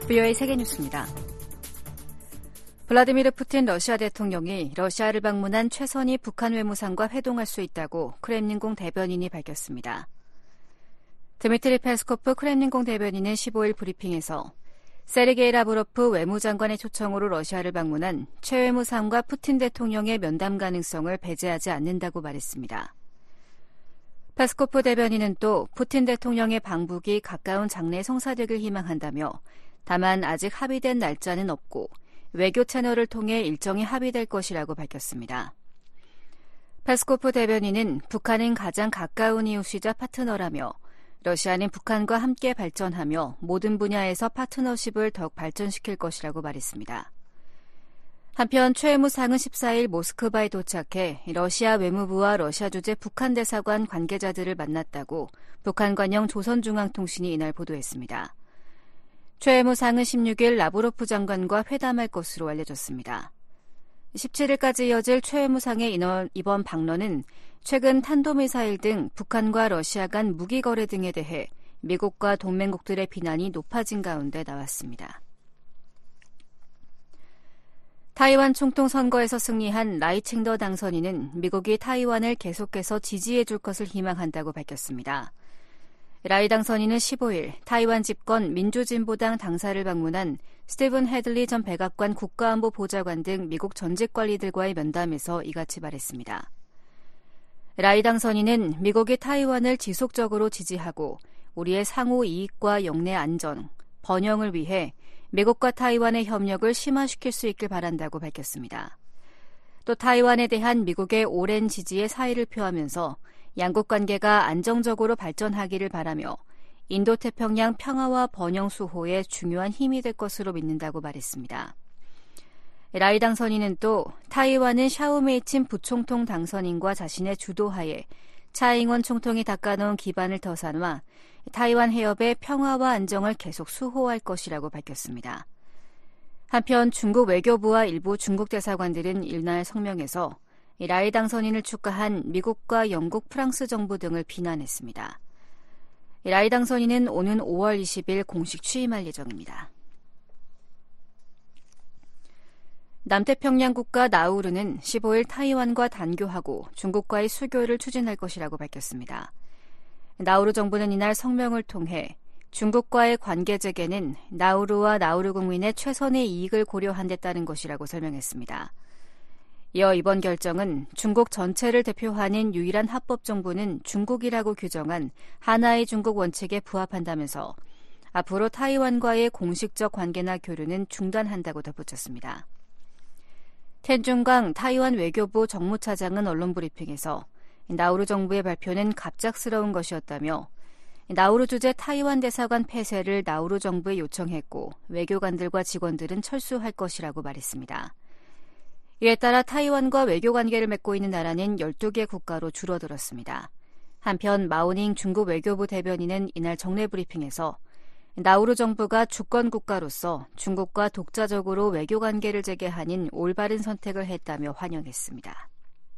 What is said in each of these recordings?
VOA 세계뉴스입니다. 블라디미르 푸틴 러시아 대통령이 러시아를 방문한 최선희 북한 외무상과 회동할 수 있다고 크렘린궁 대변인이 밝혔습니다. 드미트리 페스코프 크렘린궁 대변인은 15일 브리핑에서 세르게이 라브로프 외무장관의 초청으로 러시아를 방문한 최 외무상과 푸틴 대통령의 면담 가능성을 배제하지 않는다고 말했습니다. 페스코프 대변인은 또 푸틴 대통령의 방북이 가까운 장래에 성사되길 희망한다며 다만 아직 합의된 날짜는 없고 외교 채널을 통해 일정이 합의될 것이라고 밝혔습니다. 페스코프 대변인은 북한은 가장 가까운 이웃이자 파트너라며 러시아는 북한과 함께 발전하며 모든 분야에서 파트너십을 더욱 발전시킬 것이라고 말했습니다. 한편 최 외무상은 14일 모스크바에 도착해 러시아 외무부와 러시아 주재 북한 대사관 관계자들을 만났다고 북한관영 조선중앙통신이 이날 보도했습니다. 최 외무상은 16일 라브로프 장관과 회담할 것으로 알려졌습니다. 17일까지 이어질 최 외무상의 이번 방문은 최근 탄도미사일 등 북한과 러시아 간 무기 거래 등에 대해 미국과 동맹국들의 비난이 높아진 가운데 나왔습니다. 타이완 총통 선거에서 승리한 라이칭더 당선인은 미국이 타이완을 계속해서 지지해 줄 것을 희망한다고 밝혔습니다. 라이 당선인은 15일 타이완 집권 민주진보당 당사를 방문한 스티븐 헤들리 전 백악관 국가안보 보좌관 등 미국 전직 관리들과의 면담에서 이같이 말했습니다. 라이 당선인은 미국이 타이완을 지속적으로 지지하고 우리의 상호 이익과 영내 안전, 번영을 위해 미국과 타이완의 협력을 심화시킬 수 있길 바란다고 밝혔습니다. 또 타이완에 대한 미국의 오랜 지지에 사의를 표하면서 양국 관계가 안정적으로 발전하기를 바라며 인도태평양 평화와 번영 수호에 중요한 힘이 될 것으로 믿는다고 말했습니다. 라이 당선인은 또 타이완은 샤오메이친 부총통 당선인과 자신의 주도하에 차잉원 총통이 닦아놓은 기반을 더 삼아 타이완 해협의 평화와 안정을 계속 수호할 것이라고 밝혔습니다. 한편 중국 외교부와 일부 중국 대사관들은 이날 성명에서 라이 당선인을 축하한 미국과 영국, 프랑스 정부 등을 비난했습니다. 라이 당선인은 오는 5월 20일 공식 취임할 예정입니다. 남태평양 국가 나우루는 15일 타이완과 단교하고 중국과의 수교를 추진할 것이라고 밝혔습니다. 나우루 정부는 이날 성명을 통해 중국과의 관계 재개는 나우루와 나우루 국민의 최선의 이익을 고려한 데 따른 것이라고 설명했습니다. 이어 이번 결정은 중국 전체를 대표하는 유일한 합법 정부는 중국이라고 규정한 하나의 중국 원칙에 부합한다면서 앞으로 타이완과의 공식적 관계나 교류는 중단한다고 덧붙였습니다. 텐중강 타이완 외교부 정무차장은 언론 브리핑에서 나우루 정부의 발표는 갑작스러운 것이었다며 나우루 주재 타이완 대사관 폐쇄를 나우루 정부에 요청했고 외교관들과 직원들은 철수할 것이라고 말했습니다. 이에 따라 타이완과 외교 관계를 맺고 있는 나라는 12개 국가로 줄어들었습니다. 한편 마오닝 중국 외교부 대변인은 이날 정례 브리핑에서 나우루 정부가 주권 국가로서 중국과 독자적으로 외교 관계를 재개하는 올바른 선택을 했다며 환영했습니다.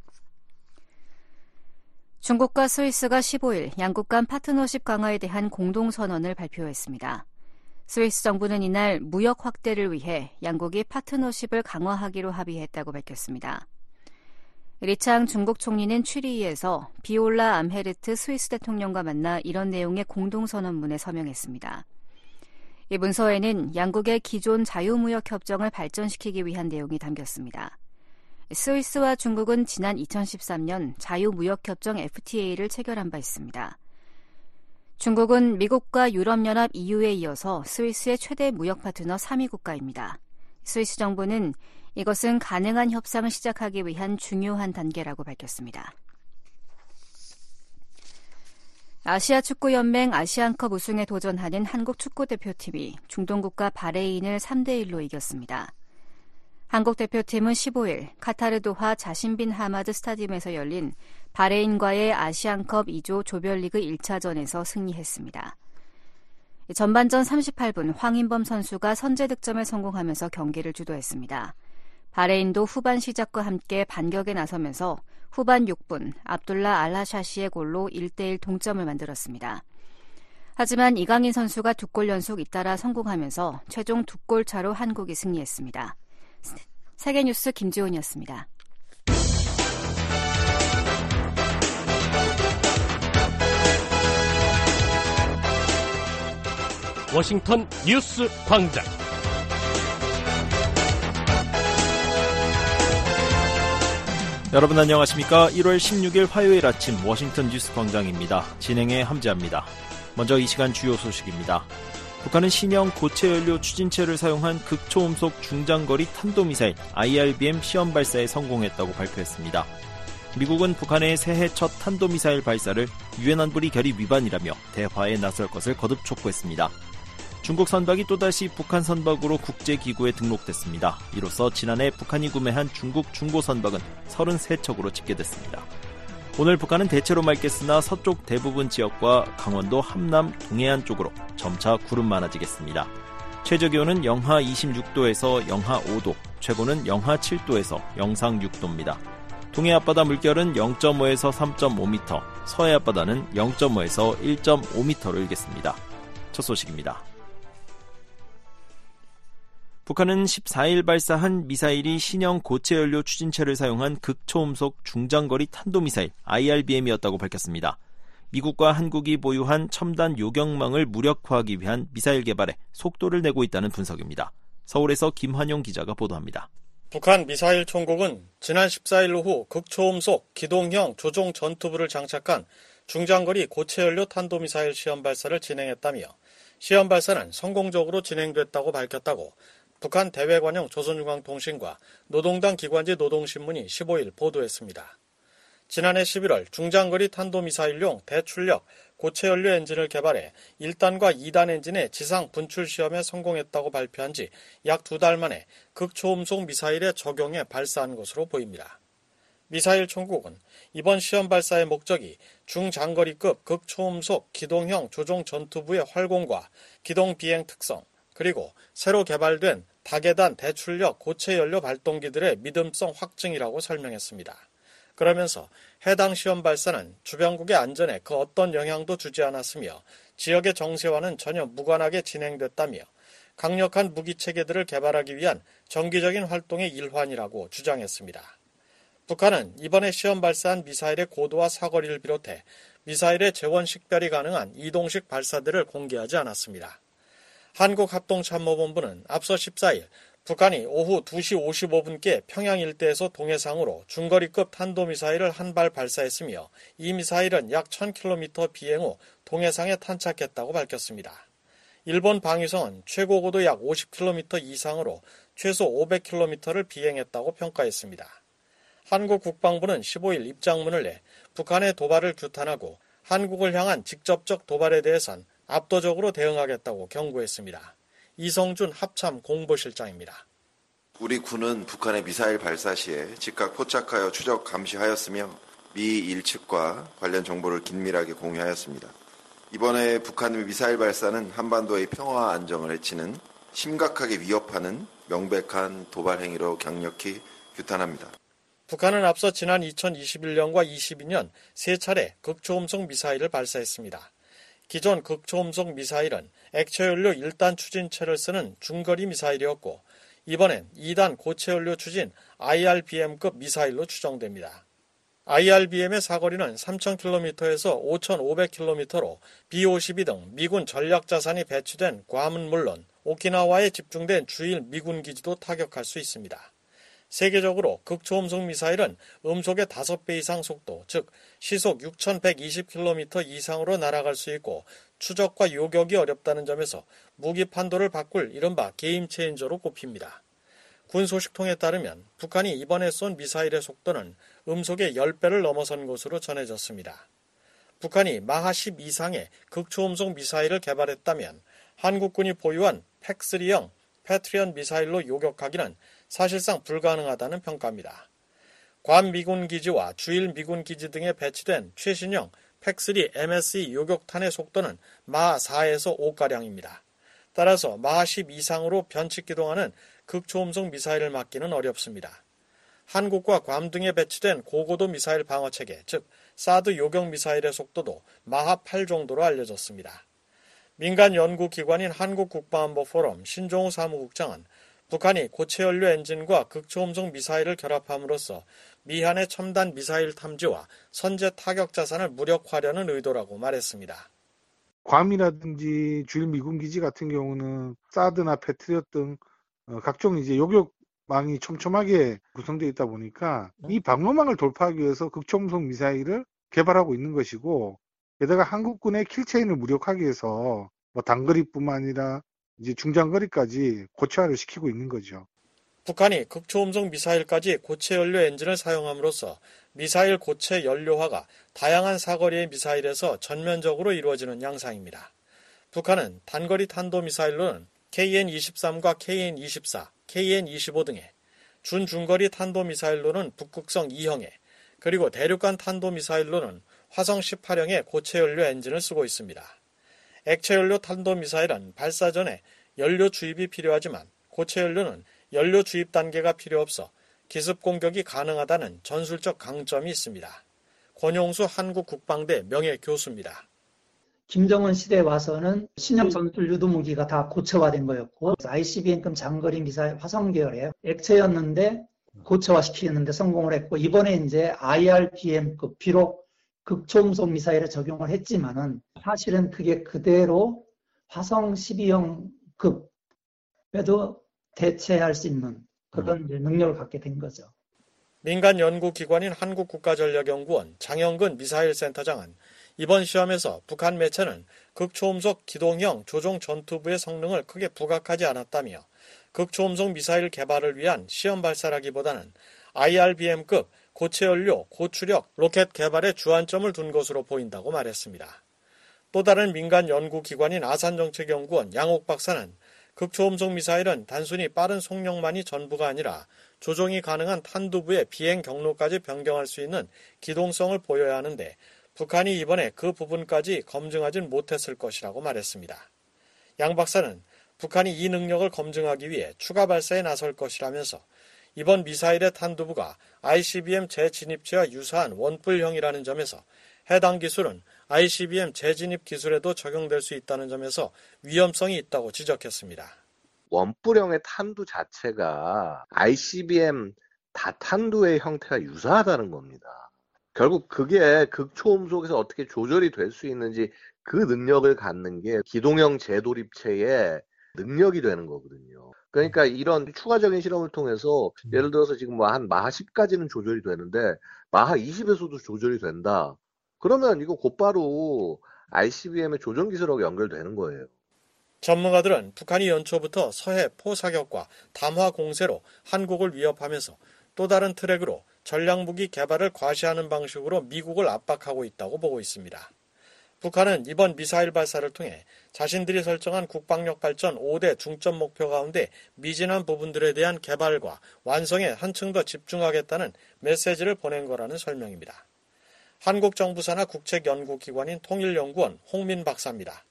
중국과 스위스가 15일 양국 간 파트너십 강화에 대한 공동선언을 발표했습니다. 스위스 정부는 이날 무역 확대를 위해 양국이 파트너십을 강화하기로 합의했다고 밝혔습니다. 리창 중국 총리는 취리히에서 비올라 암헤르트 스위스 대통령과 만나 이런 내용의 공동선언문에 서명했습니다. 이 문서에는 양국의 기존 자유무역 협정을 발전시키기 위한 내용이 담겼습니다. 스위스와 중국은 지난 2013년 자유무역협정 FTA를 체결한 바 있습니다. 중국은 미국과 유럽연합 EU에 이어서 스위스의 최대 무역 파트너 3위 국가입니다. 스위스 정부는 이것은 가능한 협상을 시작하기 위한 중요한 단계라고 밝혔습니다. 아시아축구연맹 아시안컵 우승에 도전하는 한국 축구대표팀이 중동국가 바레인을 3대1로 이겼습니다. 한국 대표팀은 15일 카타르 도하 자신빈 하마드 스타디움에서 열린 바레인과의 아시안컵 2조 조별리그 1차전에서 승리했습니다. 전반전 38분 황인범 선수가 선제 득점에 성공하면서 경기를 주도했습니다. 바레인도 후반 시작과 함께 반격에 나서면서 후반 6분 압둘라 알라샤시의 골로 1대1 동점을 만들었습니다. 하지만 이강인 선수가 2골 연속 잇따라 성공하면서 최종 2골 차로 한국이 승리했습니다. 세계뉴스 김지훈이었습니다. 워싱턴 뉴스 광장. 여러분 안녕하십니까? 1월 16일 화요일 아침 워싱턴 뉴스 광장입니다. 진행의 함지아입니다. 먼저 이 시간 주요 소식입니다. 북한은 신형 고체 연료 추진체를 사용한 극초음속 중장거리 탄도미사일 IRBM 시험 발사에 성공했다고 발표했습니다. 미국은 북한의 새해 첫 탄도미사일 발사를 유엔 안보리 결의 위반이라며 대화에 나설 것을 거듭 촉구했습니다. 중국 선박이 또다시 북한 선박으로 국제기구에 등록됐습니다. 이로써 지난해 북한이 구매한 중국 중고 선박은 33척으로 집계됐습니다. 오늘 북한은 대체로 맑겠으나 서쪽 대부분 지역과 강원도 함남 동해안 쪽으로 점차 구름 많아지겠습니다. 최저기온은 영하 26도에서 영하 5도, 최고는 영하 7도에서 영상 6도입니다. 동해 앞바다 물결은 0.5에서 3.5m, 서해 앞바다는 0.5에서 1.5m로 일겠습니다. 첫 소식입니다. 북한은 14일 발사한 미사일이 신형 고체 연료 추진체를 사용한 극초음속 중장거리 탄도미사일 IRBM이었다고 밝혔습니다. 미국과 한국이 보유한 첨단 요격망을 무력화하기 위한 미사일 개발에 속도를 내고 있다는 분석입니다. 서울에서 김환용 기자가 보도합니다. 북한 미사일 총국은 지난 14일 오후 극초음속 기동형 조종 전투부를 장착한 중장거리 고체 연료 탄도미사일 시험 발사를 진행했다며 시험 발사는 성공적으로 진행됐다고 밝혔다고 북한 대외관용 조선중앙통신과 노동당 기관지 노동신문이 15일 보도했습니다. 지난해 11월 중장거리 탄도미사일용 대출력 고체연료 엔진을 개발해 1단과 2단 엔진의 지상 분출 시험에 성공했다고 발표한 지 약 2달 만에 극초음속 미사일의 적용에 발사한 것으로 보입니다. 미사일 총국은 이번 시험 발사의 목적이 중장거리급 극초음속 기동형 조종 전투부의 활공과 기동 비행 특성, 그리고 새로 개발된 다계단 대출력 고체 연료 발동기들의 믿음성 확증이라고 설명했습니다. 그러면서 해당 시험 발사는 주변국의 안전에 그 어떤 영향도 주지 않았으며 지역의 정세와는 전혀 무관하게 진행됐다며 강력한 무기 체계들을 개발하기 위한 정기적인 활동의 일환이라고 주장했습니다. 북한은 이번에 시험 발사한 미사일의 고도와 사거리를 비롯해 미사일의 재원 식별이 가능한 이동식 발사들을 공개하지 않았습니다. 한국합동참모본부는 앞서 14일 북한이 오후 2시 55분께 평양 일대에서 동해상으로 중거리급 탄도미사일을 한 발 발사했으며 이 미사일은 약 1000km 비행 후 동해상에 탄착했다고 밝혔습니다. 일본 방위성은 최고 고도 약 50km 이상으로 최소 500km를 비행했다고 평가했습니다. 한국 국방부는 15일 입장문을 내 북한의 도발을 규탄하고 한국을 향한 직접적 도발에 대해선 압도적으로 대응하겠다고 경고했습니다. 이성준 합참 공보실장입니다. 우리 군은 북한의 미사일 발사 시에 즉각 포착하여 추적 감시하였으며 미 일측과 관련 정보를 긴밀하게 공유하였습니다. 이번에 북한의 미사일 발사는 한반도의 평화와 안정을 해치는 심각하게 위협하는 명백한 도발 행위로 강력히 규탄합니다. 북한은 앞서 지난 2021년과 22년 3차례 극초음속 미사일을 발사했습니다. 기존 극초음속 미사일은 액체연료 1단 추진체를 쓰는 중거리 미사일이었고 이번엔 2단 고체연료 추진 IRBM급 미사일로 추정됩니다. IRBM의 사거리는 3,000km에서 5,500km로 B-52 등 미군 전략자산이 배치된 괌은 물론 오키나와에 집중된 주일 미군 기지도 타격할 수 있습니다. 세계적으로 극초음속 미사일은 음속의 5배 이상 속도, 즉 시속 6,120km 이상으로 날아갈 수 있고 추적과 요격이 어렵다는 점에서 무기 판도를 바꿀 이른바 게임 체인저로 꼽힙니다. 군 소식통에 따르면 북한이 이번에 쏜 미사일의 속도는 음속의 10배를 넘어선 것으로 전해졌습니다. 북한이 마하 10 이상의 극초음속 미사일을 개발했다면 한국군이 보유한 팩3형 패트리언 미사일로 요격하기는 사실상 불가능하다는 평가입니다. 괌 미군 기지와 주일 미군 기지 등에 배치된 최신형 팩3 MSE 요격탄의 속도는 마하 4에서 5가량입니다. 따라서 마하 10 이상으로 변칙 기동하는 극초음속 미사일을 막기는 어렵습니다. 한국과 괌 등에 배치된 고고도 미사일 방어체계, 즉 사드 요격 미사일의 속도도 마하 8 정도로 알려졌습니다. 민간 연구기관인 한국국방안보포럼 신종우 사무국장은 북한이 고체연료 엔진과 극초음속 미사일을 결합함으로써 미한의 첨단 미사일 탐지와 선제 타격 자산을 무력화하려는 의도라고 말했습니다. 괌이라든지 주일 미군 기지 같은 경우는 사드나 패트리엇 등 각종 이제 요격망이 촘촘하게 구성되어 있다 보니까 이 방어망을 돌파하기 위해서 극초음속 미사일을 개발하고 있는 것이고, 게다가 한국군의 킬체인을 무력하기 위해서 단거리뿐만 아니라 이제 중장거리까지 고체화를 시키고 있는 거죠. 북한이 극초음속 미사일까지 고체 연료 엔진을 사용함으로써 미사일 고체 연료화가 다양한 사거리의 미사일에서 전면적으로 이루어지는 양상입니다. 북한은 단거리 탄도미사일로는 KN-23과 KN-24, KN-25 등의 준중거리 탄도미사일로는 북극성 2형의, 그리고 대륙간 탄도미사일로는 화성 18형의 고체 연료 엔진을 쓰고 있습니다. 액체 연료 탄도미사일은 발사 전에 연료 주입이 필요하지만 고체 연료는 연료 주입 단계가 필요 없어 기습 공격이 가능하다는 전술적 강점이 있습니다. 권용수 한국국방대 명예교수입니다. 김정은 시대에 와서는 신형 전술 유도무기가 다 고체화된 거였고, ICBM급 장거리 미사일 화성 계열의 액체였는데 고체화시키는데 성공을 했고, 이번에 이제 IRBM급 비록 극초음속 미사일에 적용을 했지만은 사실은 그게 그대로 화성 12형급에도 대체할 수 있는 그런 능력을 갖게 된 거죠. 민간 연구기관인 한국국가전략연구원 장영근 미사일센터장은 이번 시험에서 북한 매체는 극초음속 기동형 조종 전투부의 성능을 크게 부각하지 않았다며, 극초음속 미사일 개발을 위한 시험 발사라기보다는 IRBM급 고체연료, 고추력 로켓 개발에 주안점을 둔 것으로 보인다고 말했습니다. 또 다른 민간 연구기관인 아산정책연구원 양옥 박사는 극초음속 미사일은 단순히 빠른 속력만이 전부가 아니라 조종이 가능한 탄두부의 비행 경로까지 변경할 수 있는 기동성을 보여야 하는데 북한이 이번에 그 부분까지 검증하진 못했을 것이라고 말했습니다. 양 박사는 북한이 이 능력을 검증하기 위해 추가 발사에 나설 것이라면서 이번 미사일의 탄두부가 ICBM 재진입체와 유사한 원뿔형이라는 점에서 해당 기술은 ICBM 재진입 기술에도 적용될 수 있다는 점에서 위험성이 있다고 지적했습니다. 원뿔형의 탄두 자체가 ICBM 다탄두의 형태가 유사하다는 겁니다. 결국 그게 극초음속에서 어떻게 조절이 될 수 있는지 그 능력을 갖는 게 기동형 재도립체의 능력이 되는 거거든요. 그러니까 이런 추가적인 실험을 통해서 예를 들어서 지금 한 마하 10까지는 조절이 되는데 마하 20에서도 조절이 된다. 그러면 이거 곧바로 ICBM의 조정 기술하고 연결되는 거예요. 전문가들은 북한이 연초부터 서해 포사격과 담화 공세로 한국을 위협하면서 또 다른 트랙으로 전략무기 개발을 과시하는 방식으로 미국을 압박하고 있다고 보고 있습니다. 북한은 이번 미사일 발사를 통해 자신들이 설정한 국방력 발전 5대 중점 목표 가운데 미진한 부분들에 대한 개발과 완성에 한층 더 집중하겠다는 메시지를 보낸 거라는 설명입니다. 한국 정부 산하 국책연구기관인 통일연구원 홍민 박사입니다.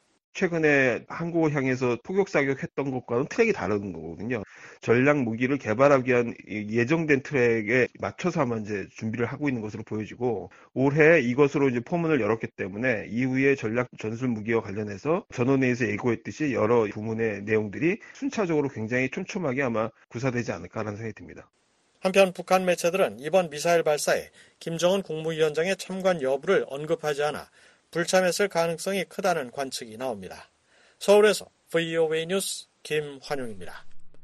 최근에 한국을 향해서 포격사격했던 것과는 트랙이 다른 거거든요. 전략 무기를 개발하기 위한 예정된 트랙에 맞춰서 아마 이제 준비를 하고 있는 것으로 보여지고, 올해 이것으로 이제 포문을 열었기 때문에 이후에 전략 전술 무기와 관련해서 전원회의에서 예고했듯이 여러 부문의 내용들이 순차적으로 굉장히 촘촘하게 아마 구사되지 않을까라는 생각이 듭니다. 한편 북한 매체들은 이번 미사일 발사에 김정은 국무위원장의 참관 여부를 언급하지 않아 불참했을 가능성이 크다는 관측이 나옵니다. 서울에서 VOA 뉴스 김환용입니다.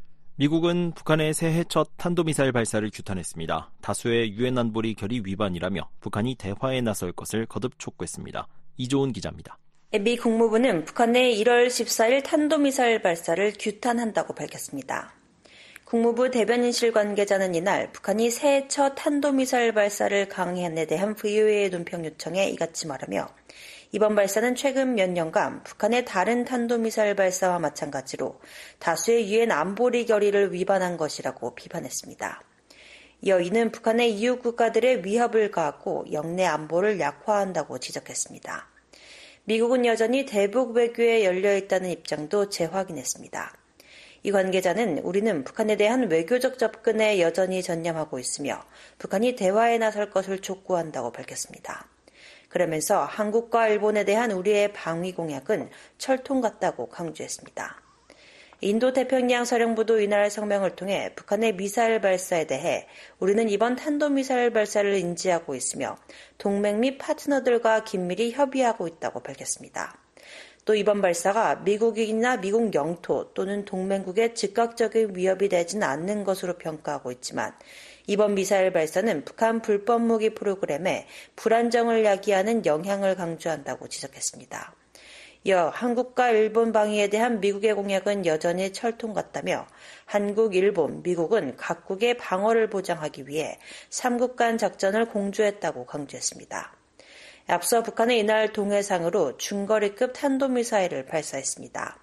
미국은 북한의 새해 첫 탄도미사일 발사를 규탄했습니다. 다수의 유엔 안보리 결의 위반이라며 북한이 대화에 나설 것을 거듭 촉구했습니다. 이조은 기자입니다. 미 국무부는 북한의 1월 14일 탄도미사일 발사를 규탄한다고 밝혔습니다. 국무부 대변인실 관계자는 이날 북한이 새해 첫 탄도미사일 발사를 강행한 데 대한 VOA의 논평 요청에 이같이 말하며, 이번 발사는 최근 몇 년간 북한의 다른 탄도미사일 발사와 마찬가지로 다수의 유엔 안보리 결의를 위반한 것이라고 비판했습니다. 이어 이는 북한의 이웃 국가들의 위협을 가하고 영내 안보를 약화한다고 지적했습니다. 미국은 여전히 대북 외교에 열려있다는 입장도 재확인했습니다. 이 관계자는 우리는 북한에 대한 외교적 접근에 여전히 전념하고 있으며 북한이 대화에 나설 것을 촉구한다고 밝혔습니다. 그러면서 한국과 일본에 대한 우리의 방위 공약은 철통 같다고 강조했습니다. 인도 태평양 사령부도 이날 성명을 통해 북한의 미사일 발사에 대해 우리는 이번 탄도미사일 발사를 인지하고 있으며 동맹 및 파트너들과 긴밀히 협의하고 있다고 밝혔습니다. 또 이번 발사가 미국이나 미국 영토 또는 동맹국에 즉각적인 위협이 되지는 않는 것으로 평가하고 있지만 이번 미사일 발사는 북한 불법 무기 프로그램에 불안정을 야기하는 영향을 강조한다고 지적했습니다. 이어 한국과 일본 방위에 대한 미국의 공약은 여전히 철통 같다며 한국, 일본, 미국은 각국의 방어를 보장하기 위해 3국 간 작전을 공조했다고 강조했습니다. 앞서 북한은 이날 동해상으로 중거리급 탄도미사일을 발사했습니다.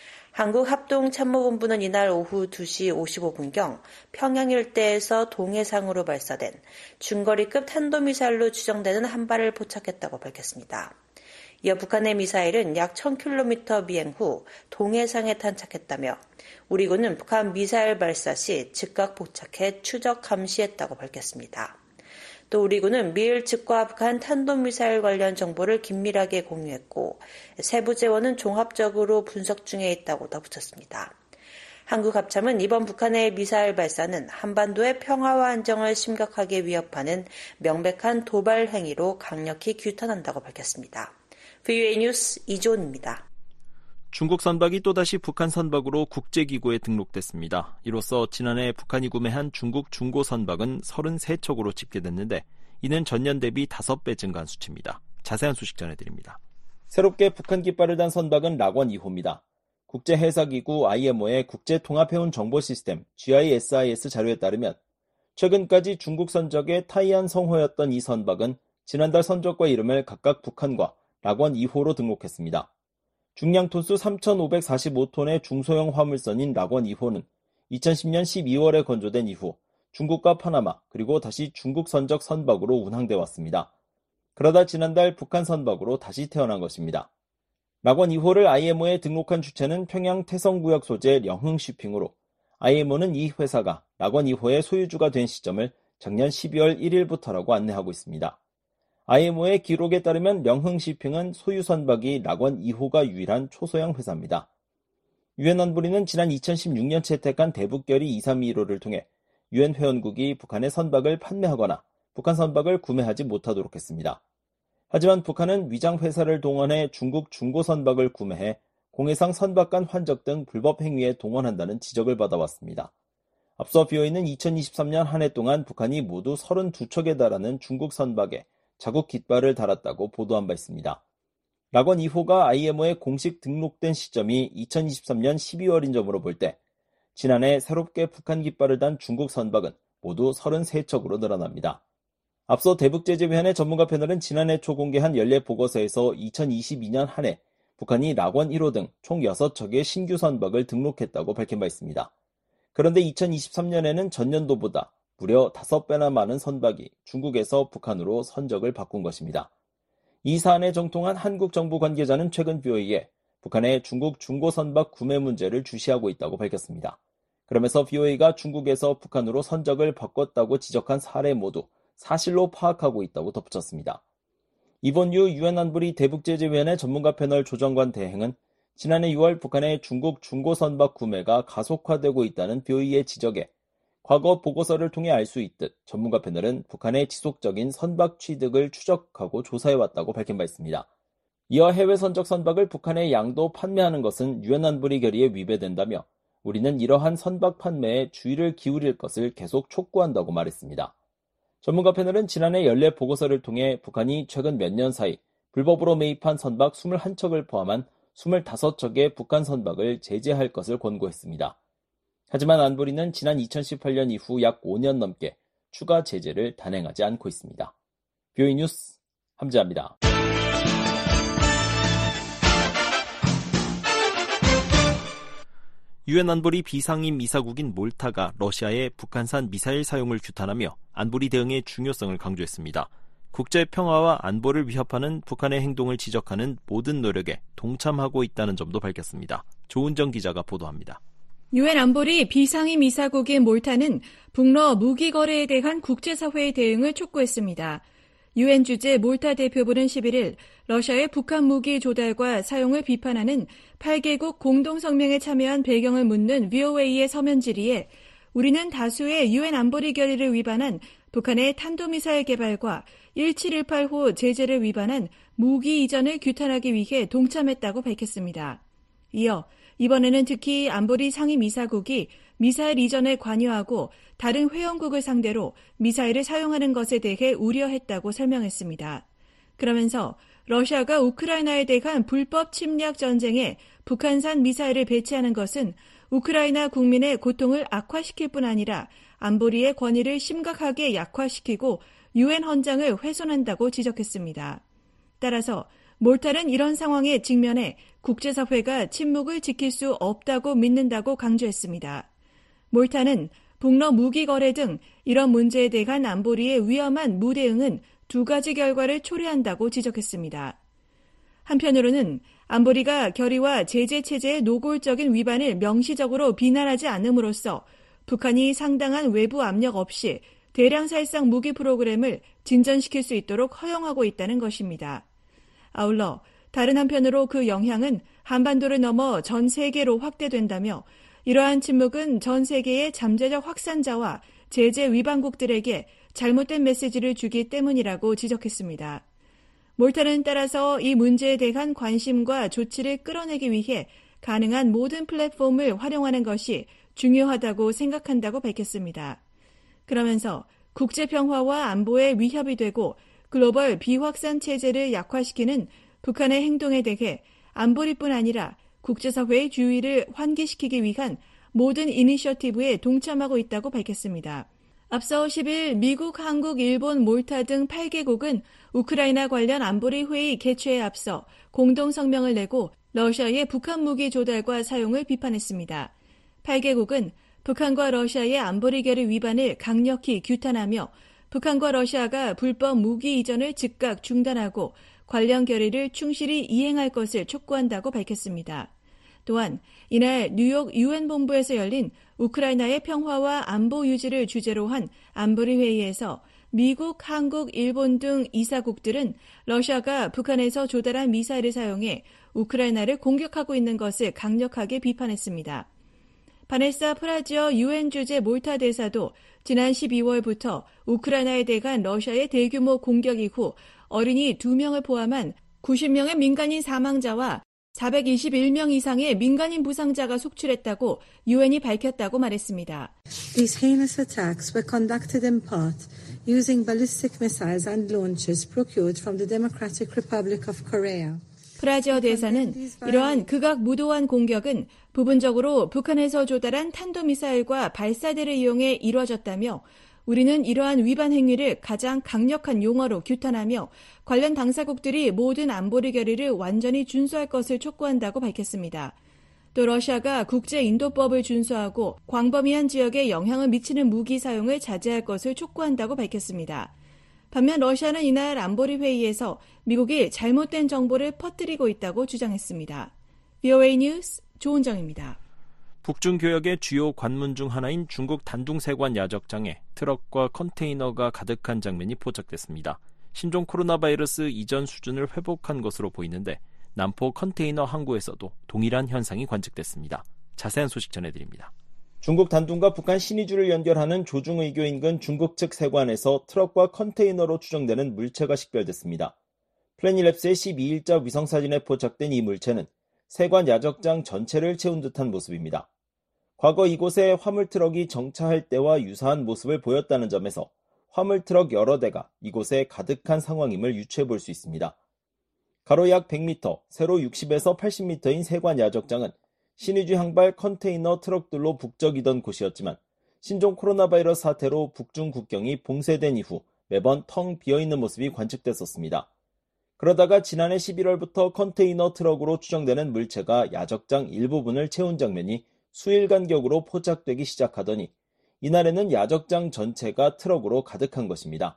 한국합동참모본부는 이날 오후 2시 55분경 평양 일대에서 동해상으로 발사된 중거리급 탄도미사일로 추정되는 한 발을 포착했다고 밝혔습니다. 이어 북한의 미사일은 약 1000km 비행 후 동해상에 탄착했다며 우리 군은 북한 미사일 발사 시 즉각 포착해 추적 감시했다고 밝혔습니다. 또 우리 군은 미일 측과 북한 탄도미사일 관련 정보를 긴밀하게 공유했고 세부 재원은 종합적으로 분석 중에 있다고 덧붙였습니다. 한국 합참은 이번 북한의 미사일 발사는 한반도의 평화와 안정을 심각하게 위협하는 명백한 도발 행위로 강력히 규탄한다고 밝혔습니다. VOA 뉴스 이조은입니다. 중국 선박이 또다시 북한 선박으로 국제기구에 등록됐습니다. 이로써 지난해 북한이 구매한 중국 중고 선박은 33척으로 집계됐는데 이는 전년 대비 5배 증가한 수치입니다. 자세한 소식 전해드립니다. 새롭게 북한 깃발을 단 선박은 락원 2호입니다. 국제해사기구 IMO의 국제통합해운 정보시스템 GISIS 자료에 따르면 최근까지 중국 선적의 타이안 성호였던 이 선박은 지난달 선적과 이름을 각각 북한과 락원 2호로 등록했습니다. 중량 톤수 3,545톤의 중소형 화물선인 락원 2호는 2010년 12월에 건조된 이후 중국과 파나마 그리고 다시 중국 선적 선박으로 운항돼 왔습니다. 그러다 지난달 북한 선박으로 다시 태어난 것입니다. 락원 2호를 IMO에 등록한 주체는 평양 태성구역 소재 령흥쉬핑으로 IMO는 이 회사가 락원 2호의 소유주가 된 시점을 작년 12월 1일부터라고 안내하고 있습니다. IMO의 기록에 따르면 령흥쉬핑은 소유 선박이 락원 2호가 유일한 초소형 회사입니다. 유엔 안보리는 지난 2016년 채택한 대북결의 2315를 통해 유엔 회원국이 북한의 선박을 판매하거나 북한 선박을 구매하지 못하도록 했습니다. 하지만 북한은 위장 회사를 동원해 중국 중고 선박을 구매해 공해상 선박 간 환적 등 불법 행위에 동원한다는 지적을 받아왔습니다. 앞서 BOE는 2023년 한 해 동안 북한이 모두 32척에 달하는 중국 선박에 자국 깃발을 달았다고 보도한 바 있습니다. 락원 2호가 IMO에 공식 등록된 시점이 2023년 12월인 점으로 볼 때 지난해 새롭게 북한 깃발을 단 중국 선박은 모두 33척으로 늘어납니다. 앞서 대북제재위원회 전문가 패널은 지난해 초 공개한 연례 보고서에서 2022년 한 해 북한이 락원 1호 등 총 6척의 신규 선박을 등록했다고 밝힌 바 있습니다. 그런데 2023년에는 전년도보다 무려 5배나 많은 선박이 중국에서 북한으로 선적을 바꾼 것입니다. 이 사안에 정통한 한국 정부 관계자는 최근 BOE에 북한의 중국 중고 선박 구매 문제를 주시하고 있다고 밝혔습니다. 그러면서 BOE가 중국에서 북한으로 선적을 바꿨다고 지적한 사례 모두 사실로 파악하고 있다고 덧붙였습니다. 이본유 유엔 안보리 대북제재위원회 전문가 패널 조정관 대행은 지난해 6월 북한의 중국 중고 선박 구매가 가속화되고 있다는 BOE의 지적에 과거 보고서를 통해 알 수 있듯 전문가 패널은 북한의 지속적인 선박 취득을 추적하고 조사해왔다고 밝힌 바 있습니다. 이어 해외 선적 선박을 북한에 양도 판매하는 것은 유엔 안보리 결의에 위배된다며 우리는 이러한 선박 판매에 주의를 기울일 것을 계속 촉구한다고 말했습니다. 전문가 패널은 지난해 연례 보고서를 통해 북한이 최근 몇 년 사이 불법으로 매입한 선박 21척을 포함한 25척의 북한 선박을 제재할 것을 권고했습니다. 하지만 안보리는 지난 2018년 이후 약 5년 넘게 추가 제재를 단행하지 않고 있습니다. BOE 뉴스 함재합니다. 유엔 안보리 비상임 이사국인 몰타가 러시아의 북한산 미사일 사용을 규탄하며 안보리 대응의 중요성을 강조했습니다. 국제 평화와 안보를 위협하는 북한의 행동을 지적하는 모든 노력에 동참하고 있다는 점도 밝혔습니다. 조은정 기자가 보도합니다. 유엔 안보리 비상임 이사국인 몰타는 북러 무기 거래에 대한 국제사회의 대응을 촉구했습니다. 유엔 주재 몰타 대표부는 11일 러시아의 북한 무기 조달과 사용을 비판하는 8개국 공동성명에 참여한 배경을 묻는 VOA의 서면 질의에 우리는 다수의 유엔 안보리 결의를 위반한 북한의 탄도미사일 개발과 1718호 제재를 위반한 무기 이전을 규탄하기 위해 동참했다고 밝혔습니다. 이어 이번에는 특히 안보리 상임이사국이 미사일 이전에 관여하고 다른 회원국을 상대로 미사일을 사용하는 것에 대해 우려했다고 설명했습니다. 그러면서 러시아가 우크라이나에 대한 불법 침략 전쟁에 북한산 미사일을 배치하는 것은 우크라이나 국민의 고통을 악화시킬 뿐 아니라 안보리의 권위를 심각하게 약화시키고 유엔 헌장을 훼손한다고 지적했습니다. 따라서 몰타는 이런 상황에 직면해 국제사회가 침묵을 지킬 수 없다고 믿는다고 강조했습니다. 몰타는 북러 무기 거래 등 이런 문제에 대한 안보리의 위험한 무대응은 두 가지 결과를 초래한다고 지적했습니다. 한편으로는 안보리가 결의와 제재 체제의 노골적인 위반을 명시적으로 비난하지 않음으로써 북한이 상당한 외부 압력 없이 대량 살상 무기 프로그램을 진전시킬 수 있도록 허용하고 있다는 것입니다. 아울러 다른 한편으로 그 영향은 한반도를 넘어 전 세계로 확대된다며 이러한 침묵은 전 세계의 잠재적 확산자와 제재 위반국들에게 잘못된 메시지를 주기 때문이라고 지적했습니다. 몰타는 따라서 이 문제에 대한 관심과 조치를 끌어내기 위해 가능한 모든 플랫폼을 활용하는 것이 중요하다고 생각한다고 밝혔습니다. 그러면서 국제평화와 안보에 위협이 되고 글로벌 비확산 체제를 약화시키는 북한의 행동에 대해 안보리뿐 아니라 국제사회의 주의를 환기시키기 위한 모든 이니셔티브에 동참하고 있다고 밝혔습니다. 앞서 10일 미국, 한국, 일본, 몰타 등 8개국은 우크라이나 관련 안보리 회의 개최에 앞서 공동성명을 내고 러시아의 북한 무기 조달과 사용을 비판했습니다. 8개국은 북한과 러시아의 안보리 결의 위반을 강력히 규탄하며 북한과 러시아가 불법 무기 이전을 즉각 중단하고 관련 결의를 충실히 이행할 것을 촉구한다고 밝혔습니다. 또한 이날 뉴욕 유엔 본부에서 열린 우크라이나의 평화와 안보 유지를 주제로 한 안보리 회의에서 미국, 한국, 일본 등 이사국들은 러시아가 북한에서 조달한 미사일을 사용해 우크라이나를 공격하고 있는 것을 강력하게 비판했습니다. 바네사 프라지어 유엔 주재 몰타 대사도 지난 12월부터 우크라이나에 대한 러시아의 대규모 공격 이후 어린이 2명을 포함한 90명의 민간인 사망자와 421명 이상의 민간인 부상자가 속출했다고 유엔이 밝혔다고 말했습니다. These heinous attacks were conducted in part using ballistic missiles and launchers procured from the Democratic Republic of Korea. 프라지어 대사는 이러한 극악무도한 공격은 부분적으로 북한에서 조달한 탄도미사일과 발사대를 이용해 이루어졌다며 우리는 이러한 위반 행위를 가장 강력한 용어로 규탄하며 관련 당사국들이 모든 안보리 결의를 완전히 준수할 것을 촉구한다고 밝혔습니다. 또 러시아가 국제인도법을 준수하고 광범위한 지역에 영향을 미치는 무기 사용을 자제할 것을 촉구한다고 밝혔습니다. 반면 러시아는 이날 안보리 회의에서 미국이 잘못된 정보를 퍼뜨리고 있다고 주장했습니다. VOA 뉴스 조은정입니다. 북중 교역의 주요 관문 중 하나인 중국 단둥세관 야적장에 트럭과 컨테이너가 가득한 장면이 포착됐습니다. 신종 코로나 바이러스 이전 수준을 회복한 것으로 보이는데 남포 컨테이너 항구에서도 동일한 현상이 관측됐습니다. 자세한 소식 전해드립니다. 중국 단둥과 북한 신의주를 연결하는 조중의교 인근 중국 측 세관에서 트럭과 컨테이너로 추정되는 물체가 식별됐습니다. 플래닛랩스의 12일자 위성사진에 포착된 이 물체는 세관 야적장 전체를 채운 듯한 모습입니다. 과거 이곳에 화물트럭이 정차할 때와 유사한 모습을 보였다는 점에서 화물트럭 여러 대가 이곳에 가득한 상황임을 유추해볼 수 있습니다. 가로 약 100m, 세로 60에서 80m인 세관 야적장은 신의주 항발 컨테이너 트럭들로 북적이던 곳이었지만 신종 코로나 바이러스 사태로 북중 국경이 봉쇄된 이후 매번 텅 비어있는 모습이 관측됐었습니다. 그러다가 지난해 11월부터 컨테이너 트럭으로 추정되는 물체가 야적장 일부분을 채운 장면이 수일 간격으로 포착되기 시작하더니 이날에는 야적장 전체가 트럭으로 가득한 것입니다.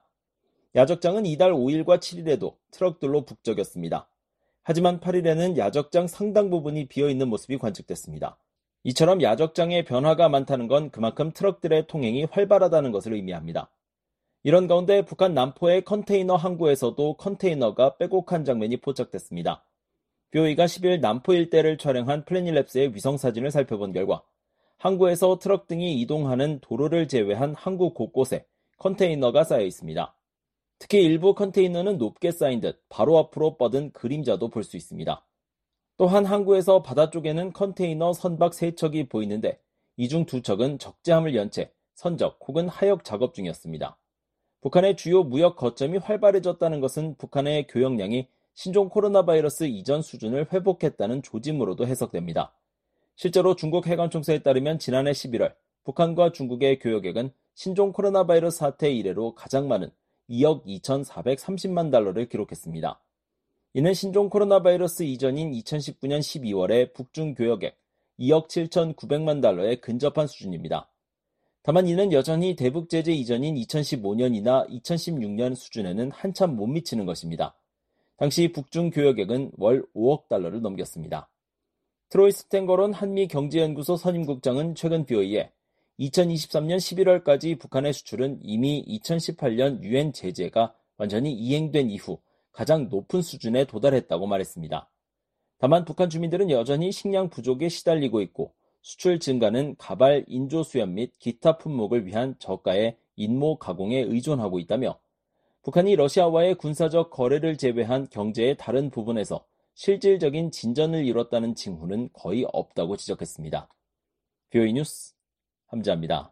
야적장은 이달 5일과 7일에도 트럭들로 북적였습니다. 하지만 8일에는 야적장 상당 부분이 비어있는 모습이 관측됐습니다. 이처럼 야적장에 변화가 많다는 건 그만큼 트럭들의 통행이 활발하다는 것을 의미합니다. 이런 가운데 북한 남포의 컨테이너 항구에서도 컨테이너가 빼곡한 장면이 포착됐습니다. BOE가 10일 남포 일대를 촬영한 플래닛랩스의 위성사진을 살펴본 결과 항구에서 트럭 등이 이동하는 도로를 제외한 항구 곳곳에 컨테이너가 쌓여 있습니다. 특히 일부 컨테이너는 높게 쌓인 듯 바로 앞으로 뻗은 그림자도 볼 수 있습니다. 또한 항구에서 바다 쪽에는 컨테이너 선박 3척이 보이는데 이 중 2척은 적재함을 연 채 선적 혹은 하역 작업 중이었습니다. 북한의 주요 무역 거점이 활발해졌다는 것은 북한의 교역량이 신종 코로나 바이러스 이전 수준을 회복했다는 조짐으로도 해석됩니다. 실제로 중국 해관총서에 따르면 지난해 11월 북한과 중국의 교역액은 신종 코로나 바이러스 사태 이래로 가장 많은 2억 2,430만 달러를 기록했습니다. 이는 신종 코로나 바이러스 이전인 2019년 12월에 북중 교역액 2억 7,900만 달러에 근접한 수준입니다. 다만 이는 여전히 대북 제재 이전인 2015년이나 2016년 수준에는 한참 못 미치는 것입니다. 당시 북중 교역액은 월 5억 달러를 넘겼습니다. 트로이 스탠거론 한미경제연구소 선임국장은 최근 BOE에 2023년 11월까지 북한의 수출은 이미 2018년 유엔 제재가 완전히 이행된 이후 가장 높은 수준에 도달했다고 말했습니다. 다만 북한 주민들은 여전히 식량 부족에 시달리고 있고 수출 증가는 가발, 인조 수염 및 기타 품목을 위한 저가의 인모 가공에 의존하고 있다며 북한이 러시아와의 군사적 거래를 제외한 경제의 다른 부분에서 실질적인 진전을 이뤘다는 징후는 거의 없다고 지적했습니다. BOE 뉴스 함지아입니다.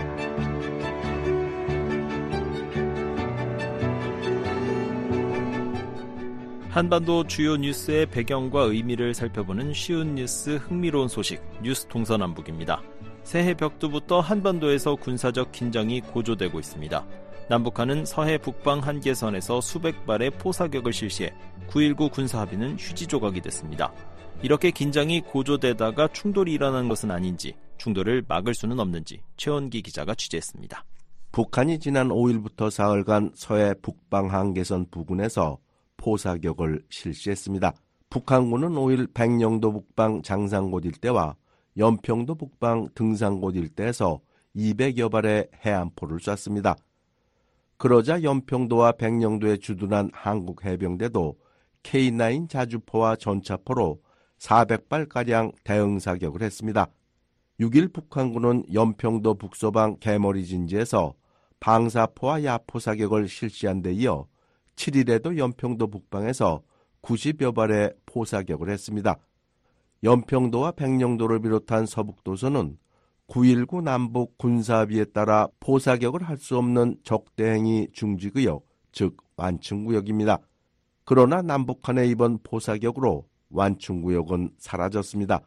한반도 주요 뉴스의 배경과 의미를 살펴보는 쉬운 뉴스 흥미로운 소식 뉴스 동서남북입니다. 새해 벽두부터 한반도에서 군사적 긴장이 고조되고 있습니다. 남북한은 서해 북방 한계선에서 수백 발의 포사격을 실시해 9.19 군사합의는 휴지 조각이 됐습니다. 이렇게 긴장이 고조되다가 충돌이 일어난 것은 아닌지 충돌을 막을 수는 없는지 최원기 기자가 취재했습니다. 북한이 지난 5일부터 사흘간 서해 북방 한계선 부근에서 포사격을 실시했습니다. 북한군은 5일 백령도 북방 장상곶 일대와 연평도 북방 등산곶 일대에서 200여 발의 해안포를 쐈습니다. 그러자 연평도와 백령도에 주둔한 한국 해병대도 K9 자주포와 전차포로 400발가량 대응 사격을 했습니다. 6일 북한군은 연평도 북서방 개머리 진지에서 방사포와 야포 사격을 실시한 데 이어 7일에도 연평도 북방에서 90여 발의 포사격을 했습니다. 연평도와 백령도를 비롯한 서북도서는 9.19 남북 군사합의에 따라 포사격을 할 수 없는 적대행위 중지구역, 즉 완충구역입니다. 그러나 남북한의 이번 포사격으로 완충구역은 사라졌습니다.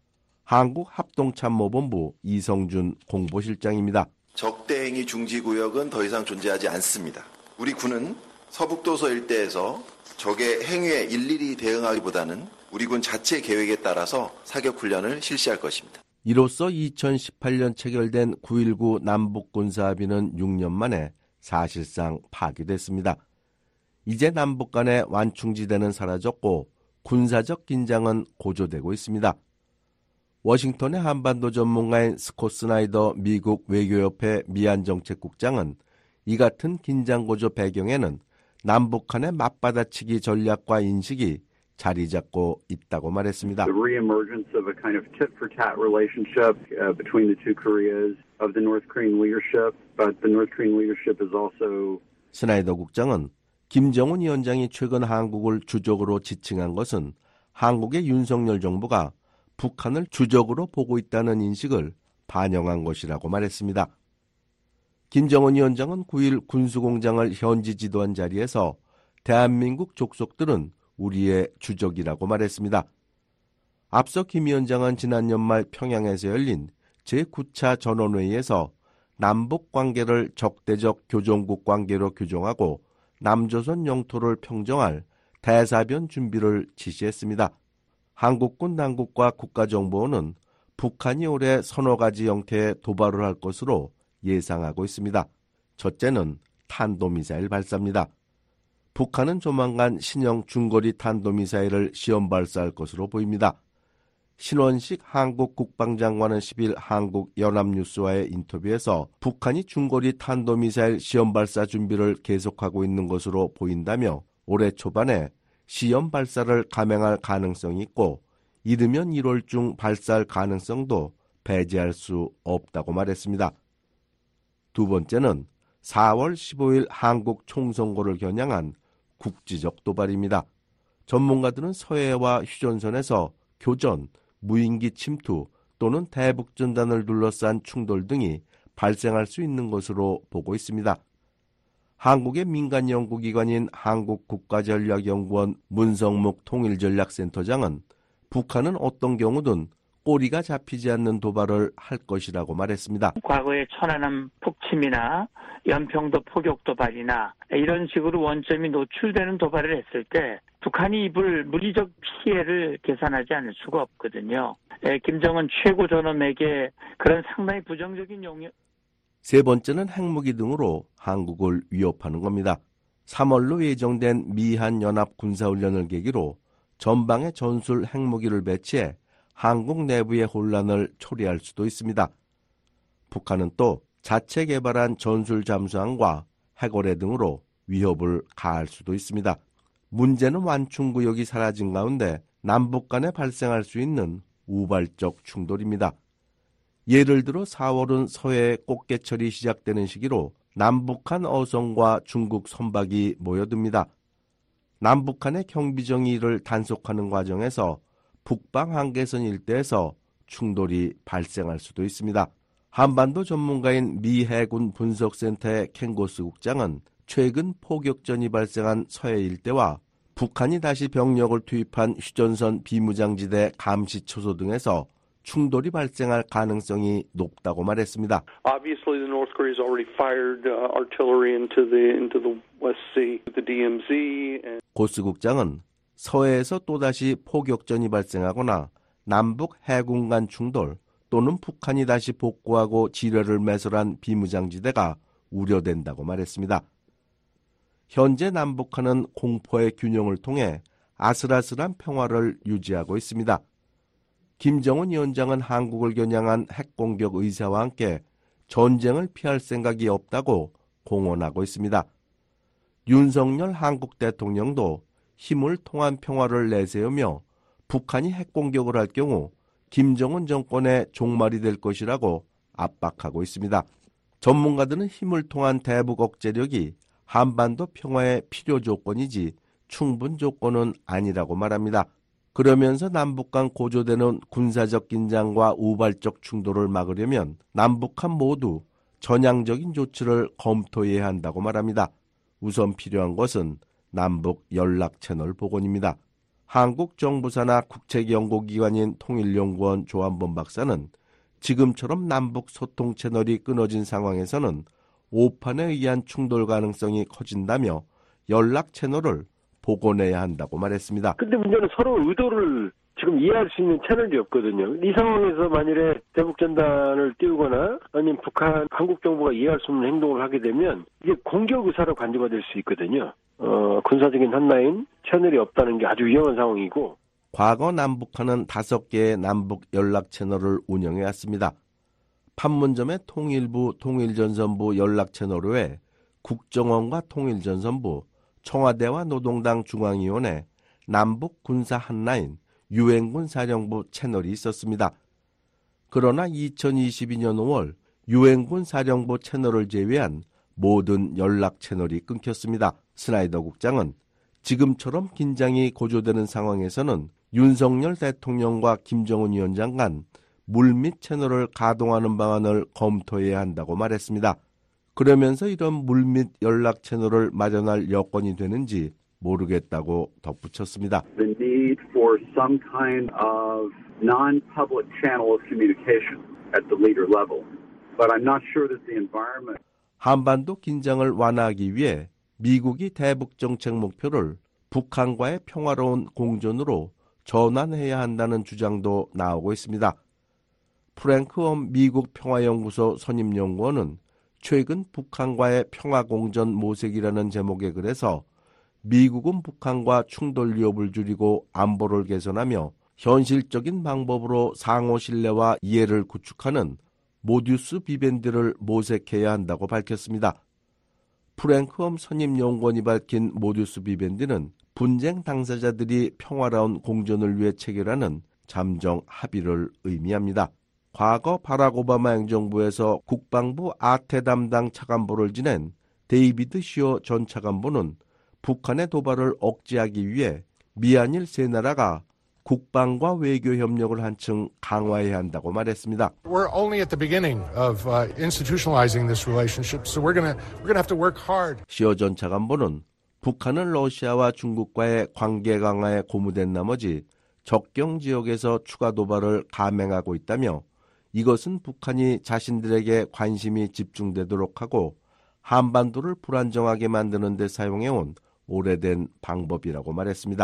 한국합동참모본부 이성준 공보실장입니다. 적대행위 중지구역은 더 이상 존재하지 않습니다. 우리 군은 서북도서 일대에서 적의 행위에 일일이 대응하기보다는 우리 군 자체 계획에 따라서 사격훈련을 실시할 것입니다. 이로써 2018년 체결된 9.19 남북군사합의는 6년 만에 사실상 파기됐습니다. 이제 남북 간의 완충지대는 사라졌고 군사적 긴장은 고조되고 있습니다. 워싱턴의 한반도 전문가인 스콧 스나이더 미국 외교협회 미안정책국장은 이 같은 긴장 고조 배경에는 남북한의 맞받아치기 전략과 인식이 자리 잡고 있다고 말했습니다. The reemergence of a kind of tit-for-tat relationship between the two Koreas of the North Korean leadership, but the North Korean leadership is also 스나이더 국장은 김정은 위원장이 최근 한국을 주적으로 지칭한 것은 한국의 윤석열 정부가 북한을 주적으로 보고 있다는 인식을 반영한 것이라고 말했습니다. 김정은 위원장은 9일 군수공장을 현지 지도한 자리에서 대한민국 족속들은 우리의 주적이라고 말했습니다. 앞서 김 위원장은 지난 연말 평양에서 열린 제9차 전원회의에서 남북 관계를 적대적 교종국 관계로 규정하고 남조선 영토를 평정할 대사변 준비를 지시했습니다. 한국군 당국과 국가정보원은 북한이 올해 서너 가지 형태의 도발을 할 것으로 예상하고 있습니다. 첫째는 탄도미사일 발사입니다. 북한은 조만간 신형 중거리 탄도미사일을 시험 발사할 것으로 보입니다. 신원식 한국 국방장관은 10일 한국연합뉴스와의 인터뷰에서 북한이 중거리 탄도미사일 시험 발사 준비를 계속하고 있는 것으로 보인다며 올해 초반에 시험 발사를 감행할 가능성이 있고 이르면 1월 중 발사할 가능성도 배제할 수 없다고 말했습니다. 두 번째는 4월 15일 한국 총선거를 겨냥한 국지적 도발입니다. 전문가들은 서해와 휴전선에서 교전, 무인기 침투 또는 대북전단을 둘러싼 충돌 등이 발생할 수 있는 것으로 보고 있습니다. 한국의 민간 연구기관인 한국국가전략연구원 문성묵 통일전략센터장은 북한은 어떤 경우든 꼬리가 잡히지 않는 도발을 할 것이라고 말했습니다. 과거의 천안함 폭침이나 연평도 포격 도발이나 이런 식으로 원점이 노출되는 도발을 했을 때 북한이 입을 물리적 피해를 계산하지 않을 수가 없거든요. 김정은 최고 존엄에게 그런 상당히 부정적인 용역. 세 번째는 핵무기 등으로 한국을 위협하는 겁니다. 3월로 예정된 미한 연합 군사훈련을 계기로 전방에 전술 핵무기를 배치해 한국 내부의 혼란을 초래할 수도 있습니다. 북한은 또 자체 개발한 전술 잠수함과 핵어뢰 등으로 위협을 가할 수도 있습니다. 문제는 완충구역이 사라진 가운데 남북 간에 발생할 수 있는 우발적 충돌입니다. 예를 들어 4월은 서해 꽃게철이 시작되는 시기로 남북한 어선과 중국 선박이 모여듭니다. 남북한의 경비정의를 단속하는 과정에서 북방 한계선 일대에서 충돌이 발생할 수도 있습니다. 한반도 전문가인 미 해군 분석센터의 켄고스 국장은 최근 포격전이 발생한 서해 일대와 북한이 다시 병력을 투입한 휴전선 비무장지대 감시초소 등에서 충돌이 발생할 가능성이 높다고 말했습니다. Obviously, the North Korea has already fired artillery into the West Sea, the DMZ. 고스 국장은 서해에서 또다시 포격전이 발생하거나 남북 해군 간 충돌 또는 북한이 다시 복구하고 지뢰를 매설한 비무장지대가 우려된다고 말했습니다. 현재 남북한은 공포의 균형을 통해 아슬아슬한 평화를 유지하고 있습니다. 김정은 위원장은 한국을 겨냥한 핵공격 의사와 함께 전쟁을 피할 생각이 없다고 공언하고 있습니다. 윤석열 한국 대통령도 힘을 통한 평화를 내세우며 북한이 핵공격을 할 경우 김정은 정권의 종말이 될 것이라고 압박하고 있습니다. 전문가들은 힘을 통한 대북 억제력이 한반도 평화의 필요 조건이지 충분 조건은 아니라고 말합니다. 그러면서 남북 간 고조되는 군사적 긴장과 우발적 충돌을 막으려면 남북한 모두 전향적인 조치를 검토해야 한다고 말합니다. 우선 필요한 것은 남북 연락 채널 복원입니다. 한국 정부사나 국책연구기관인 통일연구원 조한범 박사는 지금처럼 남북 소통 채널이 끊어진 상황에서는 오판에 의한 충돌 가능성이 커진다며 연락 채널을 복원해야 한다고 말했습니다. 근데 문제는 서로 의도를 지금 이해할 수 있는 채널이 없거든요. 이 상황에서 만일에 대북전단을 띄우거나 아니면 북한, 한국 정부가 이해할 수 없는 행동을 하게 되면 이게 공격 의사로 간주가 될 수 있거든요. 군사적인 한라인 채널이 없다는 게 아주 위험한 상황이고. 과거 남북한은 5개의 남북 연락 채널을 운영해왔습니다. 판문점의 통일부, 통일전선부 연락 채널 외에 국정원과 통일전선부, 청와대와 노동당 중앙위원회, 남북 군사 한라인, 유엔군 사령부 채널이 있었습니다. 그러나 2022년 5월 유엔군 사령부 채널을 제외한 모든 연락 채널이 끊겼습니다. 스나이더 국장은 지금처럼 긴장이 고조되는 상황에서는 윤석열 대통령과 김정은 위원장 간 물밑 채널을 가동하는 방안을 검토해야 한다고 말했습니다. 그러면서 이런 물밑 연락 채널을 마련할 여건이 되는지 모르겠다고 덧붙였습니다. The need for some kind of non-public channel of communication at the leader level. But I'm not sure that the environment. 한반도 긴장을 완화하기 위해 미국이 대북 정책 목표를 북한과의 평화로운 공존으로 전환해야 한다는 주장도 나오고 있습니다. 프랭크 엄 미국 평화연구소 선임연구원은 최근 북한과의 평화공전 모색이라는 제목의 글에서 미국은 북한과 충돌 위협을 줄이고 안보를 개선하며 현실적인 방법으로 상호 신뢰와 이해를 구축하는 모듀스 비벤디를 모색해야 한다고 밝혔습니다. 프랭크엄 선임연구원이 밝힌 모듀스 비벤디는 분쟁 당사자들이 평화로운 공존을 위해 체결하는 잠정 합의를 의미합니다. 과거 바락 오바마 행정부에서 국방부 아태 담당 차관보를 지낸 데이비드 시어 전 차관보는 북한의 도발을 억제하기 위해 미한일 세 나라가 국방과 외교 협력을 한층 강화해야 한다고 말했습니다. We're only at the beginning of institutionalizing this relationship, so we're going to have to work hard. 시어 전 차관보는 북한은 러시아와 중국과의 관계 강화에 고무된 나머지 접경 지역에서 추가 도발을 감행하고 있다며 이것은 북한이 자신들에게 관심이 집중되도록 하고 한반도를 불안정하게 만드는 데 사용해온 오래된 방법이라고 말했습니다.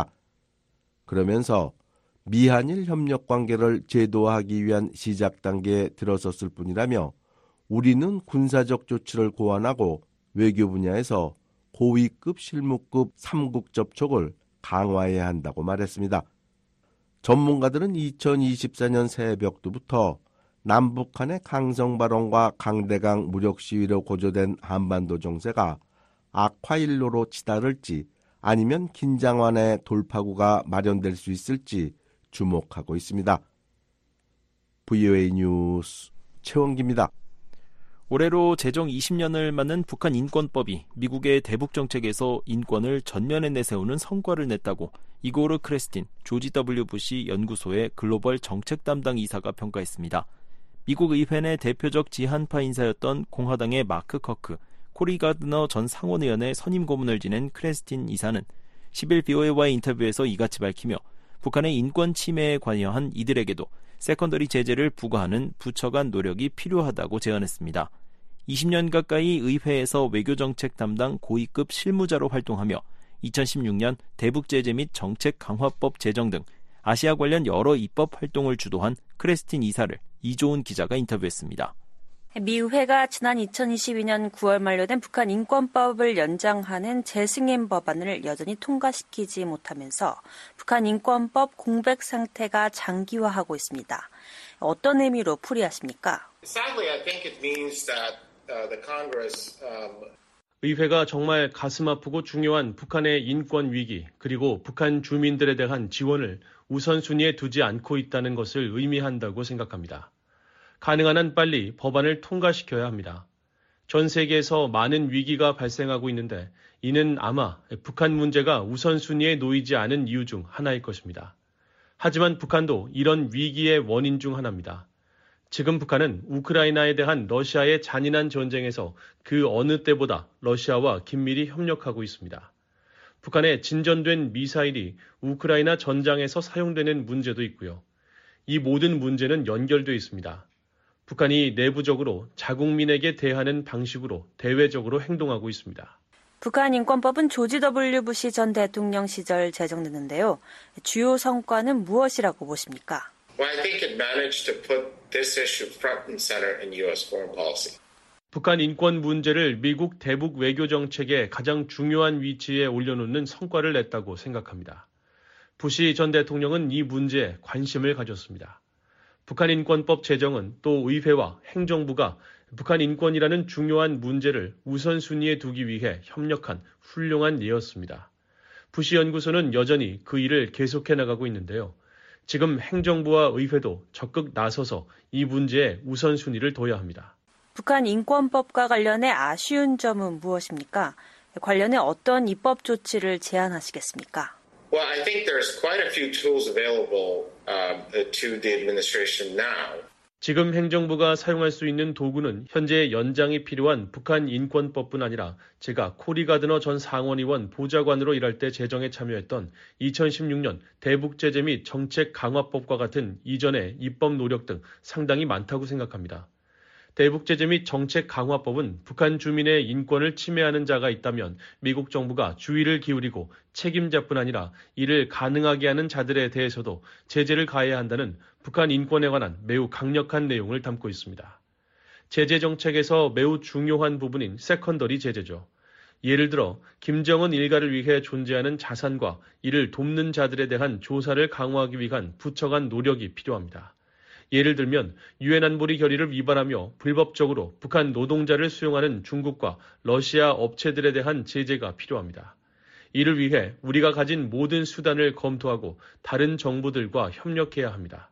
그러면서 미한일 협력 관계를 제도화하기 위한 시작 단계에 들어섰을 뿐이라며 우리는 군사적 조치를 고안하고 외교 분야에서 고위급 실무급 3국 접촉을 강화해야 한다고 말했습니다. 전문가들은 2024년 새벽부터 남북한의 강성 발언과 강대강 무력 시위로 고조된 한반도 정세가 악화일로로 치달을지 아니면 긴장 완화의 돌파구가 마련될 수 있을지 주목하고 있습니다. VOA 뉴스 최원기입니다. 올해로 제정 20년을 맞는 북한 인권법이 미국의 대북 정책에서 인권을 전면에 내세우는 성과를 냈다고 이고르 크레스틴 조지 W. 부시 연구소의 글로벌 정책 담당 이사가 평가했습니다. 미국 의회 내 대표적 지한파 인사였던 공화당의 마크 커크, 코리 가드너 전 상원의원의 선임 고문을 지낸 크레스틴 이사는 10일 BOA와의 인터뷰에서 이같이 밝히며 북한의 인권 침해에 관여한 이들에게도 세컨더리 제재를 부과하는 부처 간 노력이 필요하다고 제언했습니다. 20년 가까이 의회에서 외교정책 담당 고위급 실무자로 활동하며 2016년 대북제재 및 정책 강화법 제정 등 아시아 관련 여러 입법 활동을 주도한 크레스틴 이사를 이조은 기자가 인터뷰했습니다. 미 의회가 지난 2022년 9월 만료된 북한 인권법을 연장하는 재승인 법안을 여전히 통과시키지 못하면서 북한 인권법 공백 상태가 장기화하고 있습니다. 어떤 의미로 풀이하십니까? 의회가 정말 가슴 아프고 중요한 북한의 인권 위기 그리고 북한 주민들에 대한 지원을 우선순위에 두지 않고 있다는 것을 의미한다고 생각합니다. 가능한 한 빨리 법안을 통과시켜야 합니다. 전 세계에서 많은 위기가 발생하고 있는데 이는 아마 북한 문제가 우선순위에 놓이지 않은 이유 중 하나일 것입니다. 하지만 북한도 이런 위기의 원인 중 하나입니다. 지금 북한은 우크라이나에 대한 러시아의 잔인한 전쟁에서 그 어느 때보다 러시아와 긴밀히 협력하고 있습니다. 북한의 진전된 미사일이 우크라이나 전장에서 사용되는 문제도 있고요. 이 모든 문제는 연결되어 있습니다. 북한이 내부적으로 자국민에게 대하는 방식으로 대외적으로 행동하고 있습니다. 북한 인권법은 조지 W. 부시 전 대통령 시절 제정됐는데요. 주요 성과는 무엇이라고 보십니까? 북한 인권 문제를 미국 대북 외교 정책의 가장 중요한 위치에 올려놓는 성과를 냈다고 생각합니다. 부시 전 대통령은 이 문제에 관심을 가졌습니다. 북한 인권법 제정은 또 의회와 행정부가 북한 인권이라는 중요한 문제를 우선순위에 두기 위해 협력한 훌륭한 예였습니다. 부시 연구소는 여전히 그 일을 계속해 나가고 있는데요. 지금 행정부와 의회도 적극 나서서 이 문제에 우선순위를 둬야 합니다. 북한 인권법과 관련해 아쉬운 점은 무엇입니까? 관련해 어떤 입법 조치를 제안하시겠습니까? Well, I think there's quite a few tools available to the administration now. 지금 행정부가 사용할 수 있는 도구는 현재 연장이 필요한 북한 인권법뿐 아니라 제가 코리 가드너 전 상원의원 보좌관으로 일할 때 제정에 참여했던 2016년 대북제재 및 정책 강화법과 같은 이전의 입법 노력 등 상당히 많다고 생각합니다. 대북제재 및 정책 강화법은 북한 주민의 인권을 침해하는 자가 있다면 미국 정부가 주의를 기울이고 책임자뿐 아니라 이를 가능하게 하는 자들에 대해서도 제재를 가해야 한다는 북한 인권에 관한 매우 강력한 내용을 담고 있습니다. 제재 정책에서 매우 중요한 부분인 세컨더리 제재죠. 예를 들어 김정은 일가를 위해 존재하는 자산과 이를 돕는 자들에 대한 조사를 강화하기 위한 부처 간 노력이 필요합니다. 예를 들면 유엔 안보리 결의를 위반하며 불법적으로 북한 노동자를 수용하는 중국과 러시아 업체들에 대한 제재가 필요합니다. 이를 위해 우리가 가진 모든 수단을 검토하고 다른 정부들과 협력해야 합니다.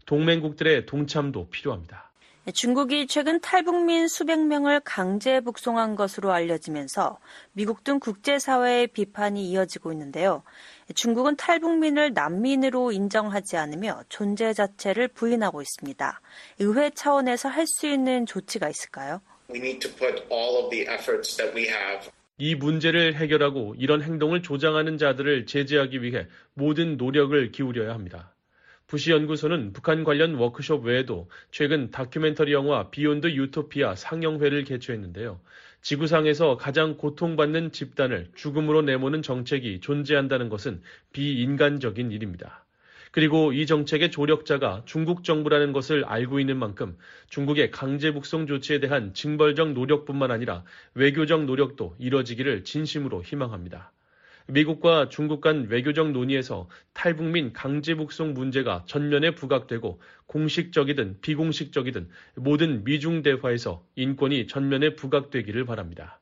동맹국들의 동참도 필요합니다. 중국이 최근 탈북민 수백 명을 강제 북송한 것으로 알려지면서 미국 등 국제사회의 비판이 이어지고 있는데요. 중국은 탈북민을 난민으로 인정하지 않으며 존재 자체를 부인하고 있습니다. 의회 차원에서 할 수 있는 조치가 있을까요? We need to put all of the efforts that we have. 이 문제를 해결하고 이런 행동을 조장하는 자들을 제재하기 위해 모든 노력을 기울여야 합니다. 부시 연구소는 북한 관련 워크숍 외에도 최근 다큐멘터리 영화 비욘드 유토피아 상영회를 개최했는데요. 지구상에서 가장 고통받는 집단을 죽음으로 내모는 정책이 존재한다는 것은 비인간적인 일입니다. 그리고 이 정책의 조력자가 중국 정부라는 것을 알고 있는 만큼 중국의 강제 북송 조치에 대한 징벌적 노력뿐만 아니라 외교적 노력도 이뤄지기를 진심으로 희망합니다. 미국과 중국 간 외교적 논의에서 탈북민 강제 북송 문제가 전면에 부각되고 공식적이든 비공식적이든 모든 미중 대화에서 인권이 전면에 부각되기를 바랍니다.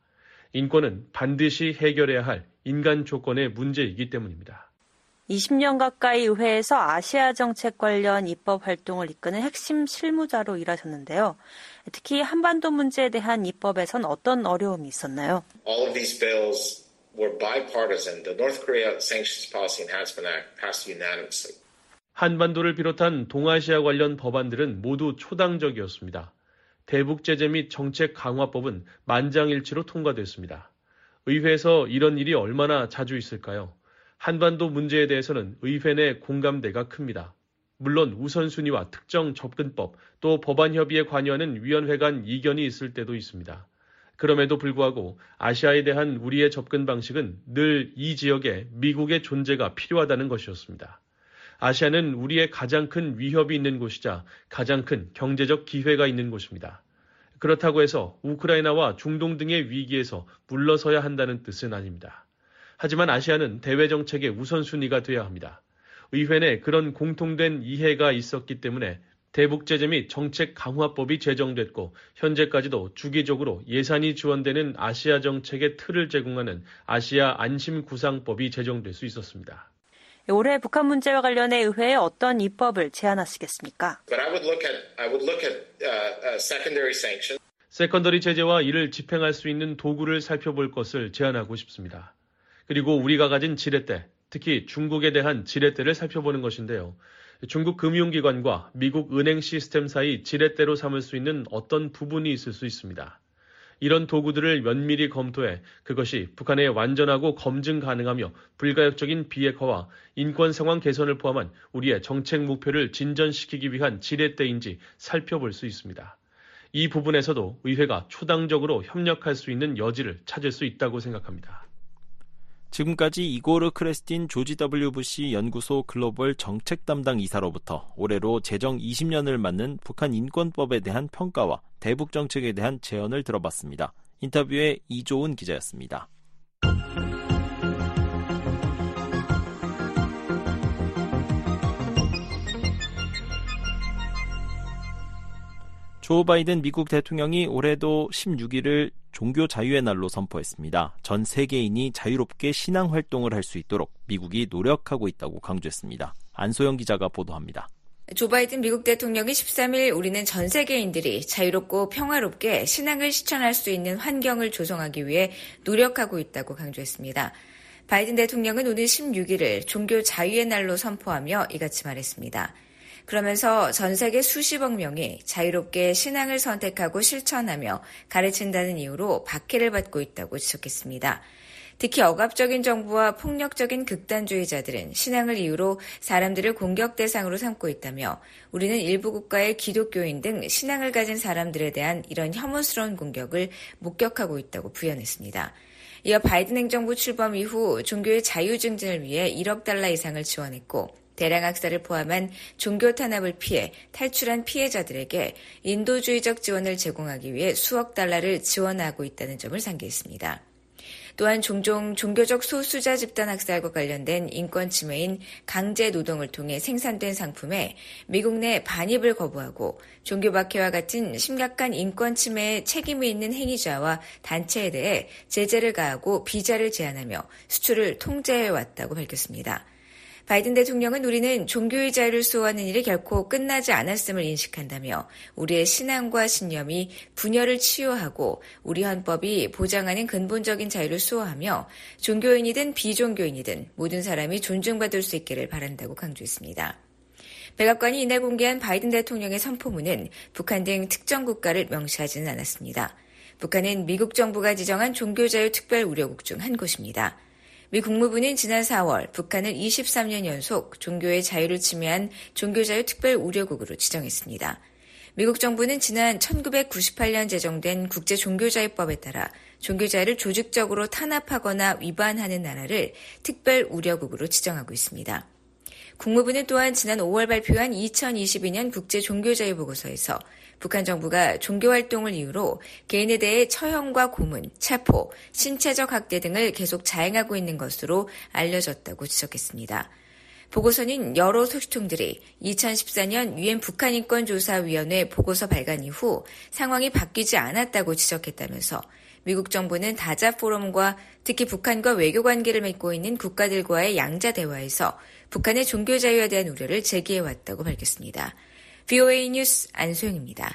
인권은 반드시 해결해야 할 인간 조건의 문제이기 때문입니다. 20년 가까이 의회에서 아시아 정책 관련 입법 활동을 이끄는 핵심 실무자로 일하셨는데요. 특히 한반도 문제에 대한 입법에선 어떤 어려움이 있었나요? All of these bills were bipartisan. The North Korea Sanctions Policy Enhancement Act passed unanimously. 한반도를 비롯한 동아시아 관련 법안들은 모두 초당적이었습니다. 대북 제재 및 정책 강화법은 만장일치로 통과됐습니다. 의회에서 이런 일이 얼마나 자주 있을까요? 한반도 문제에 대해서는 의회 내 공감대가 큽니다. 물론 우선순위와 특정 접근법, 또 법안 협의에 관여하는 위원회 간 이견이 있을 때도 있습니다. 그럼에도 불구하고 아시아에 대한 우리의 접근 방식은 늘 이 지역에 미국의 존재가 필요하다는 것이었습니다. 아시아는 우리의 가장 큰 위협이 있는 곳이자 가장 큰 경제적 기회가 있는 곳입니다. 그렇다고 해서 우크라이나와 중동 등의 위기에서 물러서야 한다는 뜻은 아닙니다. 하지만 아시아는 대외 정책의 우선순위가 되어야 합니다. 의회 내 그런 공통된 이해가 있었기 때문에 대북 제재 및 정책 강화법이 제정됐고 현재까지도 주기적으로 예산이 지원되는 아시아 정책의 틀을 제공하는 아시아 안심 구상법이 제정될 수 있었습니다. 올해 북한 문제와 관련해 의회에 어떤 입법을 제안하시겠습니까? But I would look at secondary sanctions. 세컨더리 제재와 이를 집행할 수 있는 도구를 살펴볼 것을 제안하고 싶습니다. 그리고 우리가 가진 지렛대, 특히 중국에 대한 지렛대를 살펴보는 것인데요. 중국 금융기관과 미국 은행 시스템 사이 지렛대로 삼을 수 있는 어떤 부분이 있을 수 있습니다. 이런 도구들을 면밀히 검토해 그것이 북한의 완전하고 검증 가능하며 불가역적인 비핵화와 인권 상황 개선을 포함한 우리의 정책 목표를 진전시키기 위한 지렛대인지 살펴볼 수 있습니다. 이 부분에서도 의회가 초당적으로 협력할 수 있는 여지를 찾을 수 있다고 생각합니다. 지금까지 이고르 크레스틴 조지 W. 부시 연구소 글로벌 정책 담당 이사로부터 올해로 제정 20년을 맞는 북한 인권법에 대한 평가와 대북 정책에 대한 제언을 들어봤습니다. 인터뷰에 이조은 기자였습니다. 조 바이든 미국 대통령이 올해도 16일을 종교 자유의 날로 선포했습니다. 전 세계인이 자유롭게 신앙 활동을 할 수 있도록 미국이 노력하고 있다고 강조했습니다. 안소영 기자가 보도합니다. 조 바이든 미국 대통령이 13일 우리는 전 세계인들이 자유롭고 평화롭게 신앙을 실천할 수 있는 환경을 조성하기 위해 노력하고 있다고 강조했습니다. 바이든 대통령은 오늘 16일을 종교 자유의 날로 선포하며 이같이 말했습니다. 그러면서 전 세계 수십억 명이 자유롭게 신앙을 선택하고 실천하며 가르친다는 이유로 박해를 받고 있다고 지적했습니다. 특히 억압적인 정부와 폭력적인 극단주의자들은 신앙을 이유로 사람들을 공격 대상으로 삼고 있다며 우리는 일부 국가의 기독교인 등 신앙을 가진 사람들에 대한 이런 혐오스러운 공격을 목격하고 있다고 부연했습니다. 이어 바이든 행정부 출범 이후 종교의 자유 증진을 위해 1억 달러 이상을 지원했고 대량 학살을 포함한 종교 탄압을 피해 탈출한 피해자들에게 인도주의적 지원을 제공하기 위해 수억 달러를 지원하고 있다는 점을 상기했습니다. 또한 종종 종교적 소수자 집단 학살과 관련된 인권 침해인 강제 노동을 통해 생산된 상품에 미국 내 반입을 거부하고 종교 박해와 같은 심각한 인권 침해에 책임이 있는 행위자와 단체에 대해 제재를 가하고 비자를 제한하며 수출을 통제해왔다고 밝혔습니다. 바이든 대통령은 우리는 종교의 자유를 수호하는 일이 결코 끝나지 않았음을 인식한다며 우리의 신앙과 신념이 분열을 치유하고 우리 헌법이 보장하는 근본적인 자유를 수호하며 종교인이든 비종교인이든 모든 사람이 존중받을 수 있기를 바란다고 강조했습니다. 백악관이 이날 공개한 바이든 대통령의 선포문은 북한 등 특정 국가를 명시하지는 않았습니다. 북한은 미국 정부가 지정한 종교자유 특별우려국 중 한 곳입니다. 미 국무부는 지난 4월 북한을 23년 연속 종교의 자유를 침해한 종교자유 특별우려국으로 지정했습니다. 미국 정부는 지난 1998년 제정된 국제종교자유법에 따라 종교자유를 조직적으로 탄압하거나 위반하는 나라를 특별우려국으로 지정하고 있습니다. 국무부는 또한 지난 5월 발표한 2022년 국제종교자유보고서에서 북한 정부가 종교활동을 이유로 개인에 대해 처형과 고문, 체포, 신체적 학대 등을 계속 자행하고 있는 것으로 알려졌다고 지적했습니다. 보고서는 여러 소식통들이 2014년 유엔 북한인권조사위원회 보고서 발간 이후 상황이 바뀌지 않았다고 지적했다면서 미국 정부는 다자 포럼과 특히 북한과 외교관계를 맺고 있는 국가들과의 양자 대화에서 북한의 종교자유에 대한 우려를 제기해왔다고 밝혔습니다. VOA 뉴스 안소영입니다.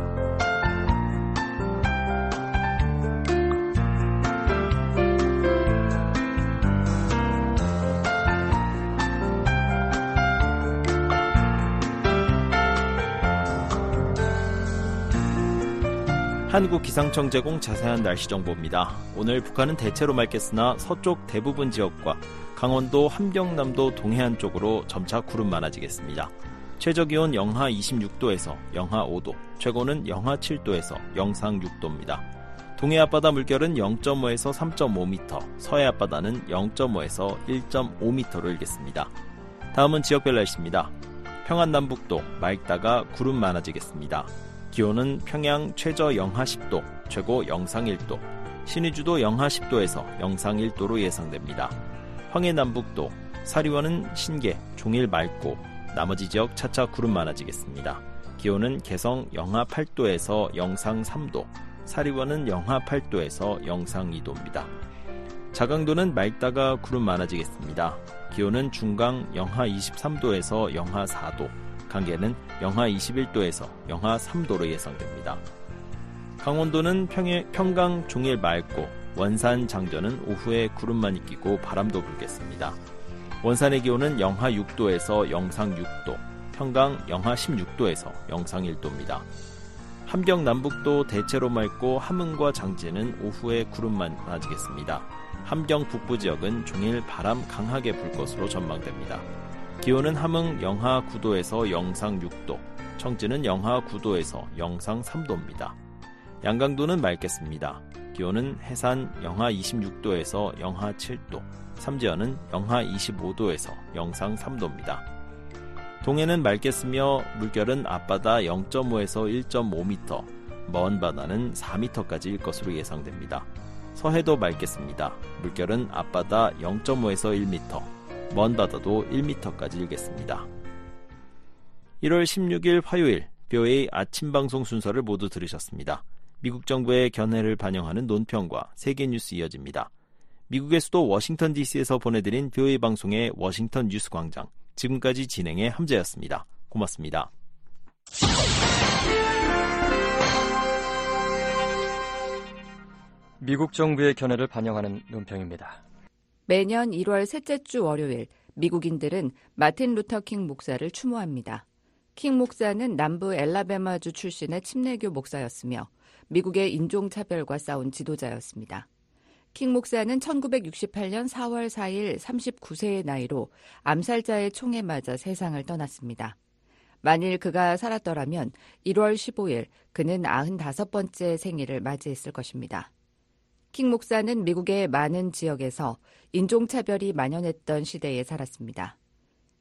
한국기상청 제공 자세한 날씨 정보입니다. 오늘 북한은 대체로 맑겠으나 서쪽 대부분 지역과 강원도 함경남도 동해안 쪽으로 점차 구름 많아지겠습니다. 최저기온 영하 26도에서 영하 5도, 최고는 영하 7도에서 영상 6도입니다. 동해 앞바다 물결은 0.5에서 3.5m, 서해 앞바다는 0.5에서 1.5m로 일겠습니다. 다음은 지역별 날씨입니다. 평안남북도 맑다가 구름 많아지겠습니다. 기온은 평양 최저 영하 10도, 최고 영상 1도, 신의주도 영하 10도에서 영상 1도로 예상됩니다. 황해남북도, 사리원은 신계, 종일 맑고 나머지 지역 차차 구름 많아지겠습니다. 기온은 개성 영하 8도에서 영상 3도, 사리원은 영하 8도에서 영상 2도입니다. 자강도는 맑다가 구름 많아지겠습니다. 기온은 중강 영하 23도에서 영하 4도, 강계는 영하 21도에서 영하 3도로 예상됩니다. 강원도는 평강 종일 맑고 원산 장전은 오후에 구름만 끼고 바람도 불겠습니다. 원산의 기온은 영하 6도에서 영상 6도, 평강 영하 16도에서 영상 1도입니다. 함경 남북도 대체로 맑고 함흥과 장진은 오후에 구름만 많아지겠습니다. 함경 북부 지역은 종일 바람 강하게 불 것으로 전망됩니다. 기온은 함흥 영하 9도에서 영상 6도, 청진은 영하 9도에서 영상 3도입니다. 양강도는 맑겠습니다. 기온은 해산 영하 26도에서 영하 7도, 삼지연은 영하 25도에서 영상 3도입니다. 동해는 맑겠으며 물결은 앞바다 0.5에서 1.5m, 먼 바다는 4m까지 일 것으로 예상됩니다. 서해도 맑겠습니다. 물결은 앞바다 0.5에서 1m, 먼 바다도 1m까지 일겠습니다. 1월 16일 화요일 VOA 아침 방송 순서를 모두 들으셨습니다. 미국 정부의 견해를 반영하는 논평과 세계 뉴스 이어집니다. 미국의 수도 워싱턴 DC에서 보내드린 VOA 방송의 워싱턴 뉴스 광장, 지금까지 진행의 함재였습니다. 고맙습니다. 미국 정부의 견해를 반영하는 논평입니다. 매년 1월 셋째 주 월요일, 미국인들은 마틴 루터 킹 목사를 추모합니다. 킹 목사는 남부 엘라베마주 출신의 침례교 목사였으며 미국의 인종차별과 싸운 지도자였습니다. 킹 목사는 1968년 4월 4일 39세의 나이로 암살자의 총에 맞아 세상을 떠났습니다. 만일 그가 살았더라면 1월 15일 그는 95번째 생일을 맞이했을 것입니다. 킹 목사는 미국의 많은 지역에서 인종차별이 만연했던 시대에 살았습니다.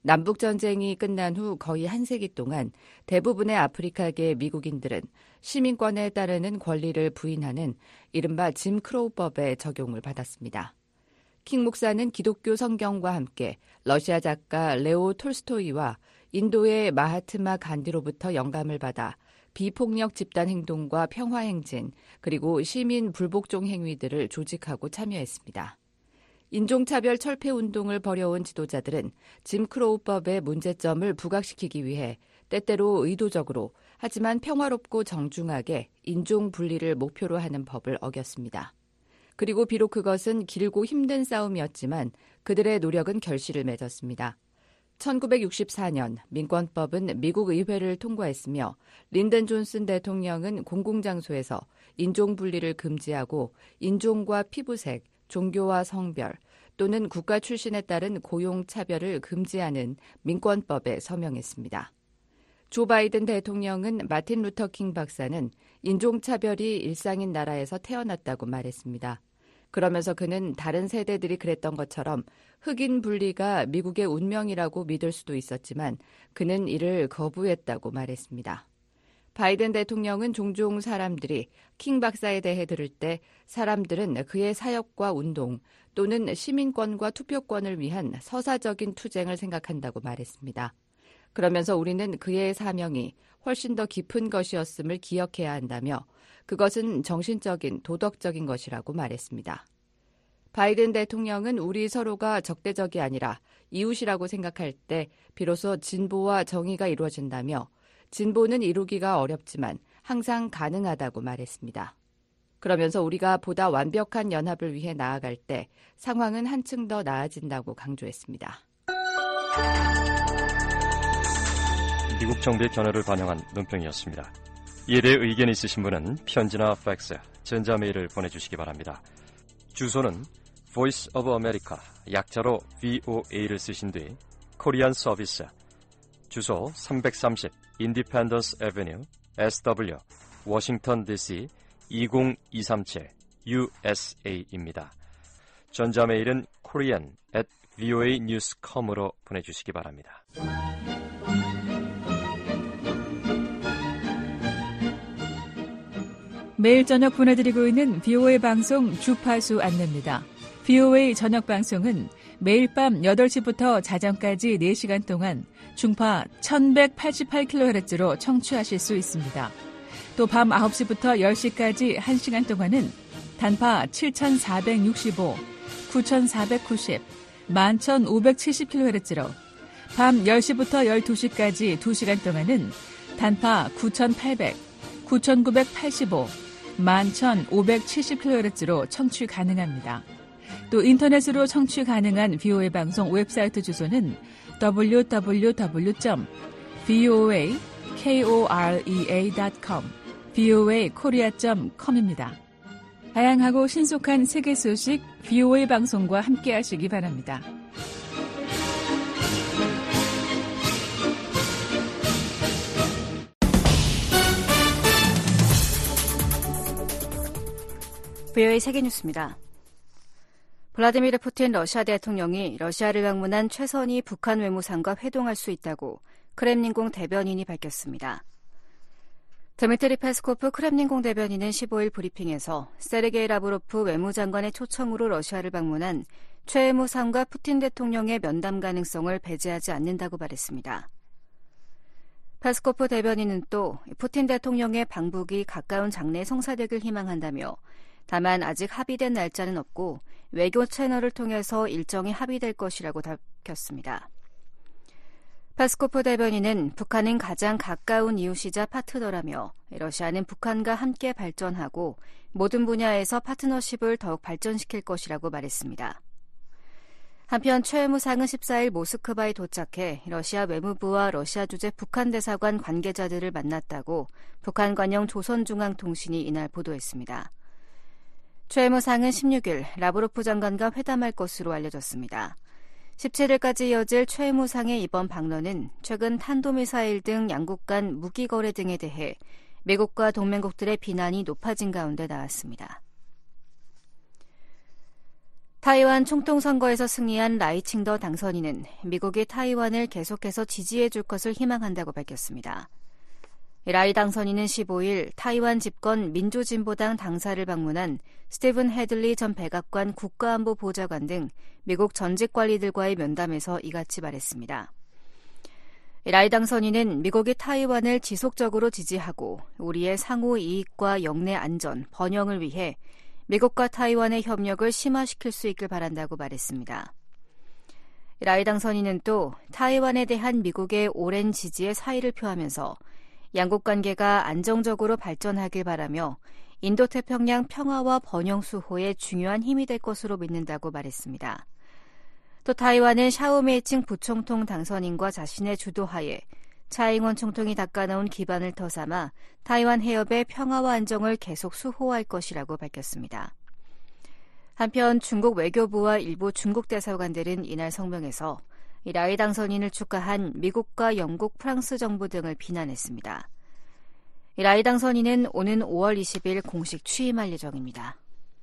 남북전쟁이 끝난 후 거의 한 세기 동안 대부분의 아프리카계 미국인들은 시민권에 따르는 권리를 부인하는 이른바 짐 크로우법의 적용을 받았습니다. 킹 목사는 기독교 성경과 함께 러시아 작가 레오 톨스토이와 인도의 마하트마 간디로부터 영감을 받아 비폭력 집단 행동과 평화 행진, 그리고 시민 불복종 행위들을 조직하고 참여했습니다. 인종차별 철폐 운동을 벌여온 지도자들은 짐 크로우법의 문제점을 부각시키기 위해 때때로 의도적으로 하지만 평화롭고 정중하게 인종 분리를 목표로 하는 법을 어겼습니다. 그리고 비록 그것은 길고 힘든 싸움이었지만 그들의 노력은 결실을 맺었습니다. 1964년 민권법은 미국 의회를 통과했으며 린든 존슨 대통령은 공공장소에서 인종 분리를 금지하고 인종과 피부색, 종교와 성별 또는 국가 출신에 따른 고용 차별을 금지하는 민권법에 서명했습니다. 조 바이든 대통령은 마틴 루터 킹 박사는 인종차별이 일상인 나라에서 태어났다고 말했습니다. 그러면서 그는 다른 세대들이 그랬던 것처럼 흑인 분리가 미국의 운명이라고 믿을 수도 있었지만 그는 이를 거부했다고 말했습니다. 바이든 대통령은 종종 사람들이 킹 박사에 대해 들을 때 사람들은 그의 사역과 운동 또는 시민권과 투표권을 위한 서사적인 투쟁을 생각한다고 말했습니다. 그러면서 우리는 그의 사명이 훨씬 더 깊은 것이었음을 기억해야 한다며 그것은 정신적인 도덕적인 것이라고 말했습니다. 바이든 대통령은 우리 서로가 적대적이 아니라 이웃이라고 생각할 때 비로소 진보와 정의가 이루어진다며 진보는 이루기가 어렵지만 항상 가능하다고 말했습니다. 그러면서 우리가 보다 완벽한 연합을 위해 나아갈 때 상황은 한층 더 나아진다고 강조했습니다. 미국 정부의 견해를 반영한 논평이었습니다. 이에 대해 의견이 있으신 분은 편지나 팩스, 전자메일을 보내주시기 바랍니다. 주소는 Voice of America, 약자로 VOA를 쓰신 뒤 코리안 서비스, 주소 330 Independence Avenue, SW, 워싱턴 DC 20237 USA입니다. 전자메일은 korean@voanews.com으로 보내주시기 바랍니다. 매일 저녁 보내드리고 있는 VOA 방송 주파수 안내입니다. VOA 저녁 방송은 매일 밤 8시부터 자정까지 4시간 동안 중파 1188kHz로 청취하실 수 있습니다. 또 밤 9시부터 10시까지 1시간 동안은 단파 7465, 9490, 11570kHz로 밤 10시부터 12시까지 2시간 동안은 단파 9800, 9985, 11570kHz로 청취 가능합니다. 또 인터넷으로 청취 가능한 VOA 방송 웹사이트 주소는 www.voakorea.com, voakorea.com입니다. 다양하고 신속한 세계 소식 VOA 방송과 함께 하시기 바랍니다. VOA 세계뉴스입니다. 블라디미르 푸틴 러시아 대통령이 러시아를 방문한 최선희 북한 외무상과 회동할 수 있다고 크렘린궁 대변인이 밝혔습니다. 드미트리 페스코프 크렘린궁 대변인은 15일 브리핑에서 세르게이 라브로프 외무장관의 초청으로 러시아를 방문한 최 외무상과 푸틴 대통령의 면담 가능성을 배제하지 않는다고 말했습니다. 페스코프 대변인은 또 푸틴 대통령의 방북이 가까운 장래에 성사되길 희망한다며 다만 아직 합의된 날짜는 없고 외교 채널을 통해서 일정이 합의될 것이라고 밝혔습니다. 페스코프 대변인은 북한은 가장 가까운 이웃이자 파트너라며 러시아는 북한과 함께 발전하고 모든 분야에서 파트너십을 더욱 발전시킬 것이라고 말했습니다. 한편 최 외무상은 14일 모스크바에 도착해 러시아 외무부와 러시아 주재 북한 대사관 관계자들을 만났다고 북한 관영 조선중앙통신이 이날 보도했습니다. 최 외무상은 16일 라브로프 장관과 회담할 것으로 알려졌습니다. 17일까지 이어질 최 외무상의 이번 방문은 최근 탄도미사일 등 양국 간 무기 거래 등에 대해 미국과 동맹국들의 비난이 높아진 가운데 나왔습니다. 타이완 총통선거에서 승리한 라이칭더 당선인은 미국이 타이완을 계속해서 지지해 줄 것을 희망한다고 밝혔습니다. 라이 당선인은 15일 타이완 집권 민주진보당 당사를 방문한 스티븐 헤들리 전 백악관 국가안보 보좌관 등 미국 전직 관리들과의 면담에서 이같이 말했습니다. 라이 당선인은 미국이 타이완을 지속적으로 지지하고 우리의 상호 이익과 영내 안전, 번영을 위해 미국과 타이완의 협력을 심화시킬 수 있길 바란다고 말했습니다. 라이 당선인은 또 타이완에 대한 미국의 오랜 지지에 사의를 표하면서 양국 관계가 안정적으로 발전하길 바라며 인도태평양 평화와 번영 수호에 중요한 힘이 될 것으로 믿는다고 말했습니다. 또 타이완은 샤오메이칭 부총통 당선인과 자신의 주도하에 차잉원 총통이 닦아놓은 기반을 터삼아 타이완 해협의 평화와 안정을 계속 수호할 것이라고 밝혔습니다. 한편 중국 외교부와 일부 중국 대사관들은 이날 성명에서 라이 당선인을 축하한 미국과 영국, 프랑스 정부 등을 비난했습니다. 라이 당선인은 오는 5월 20일 공식 취임할 예정입니다.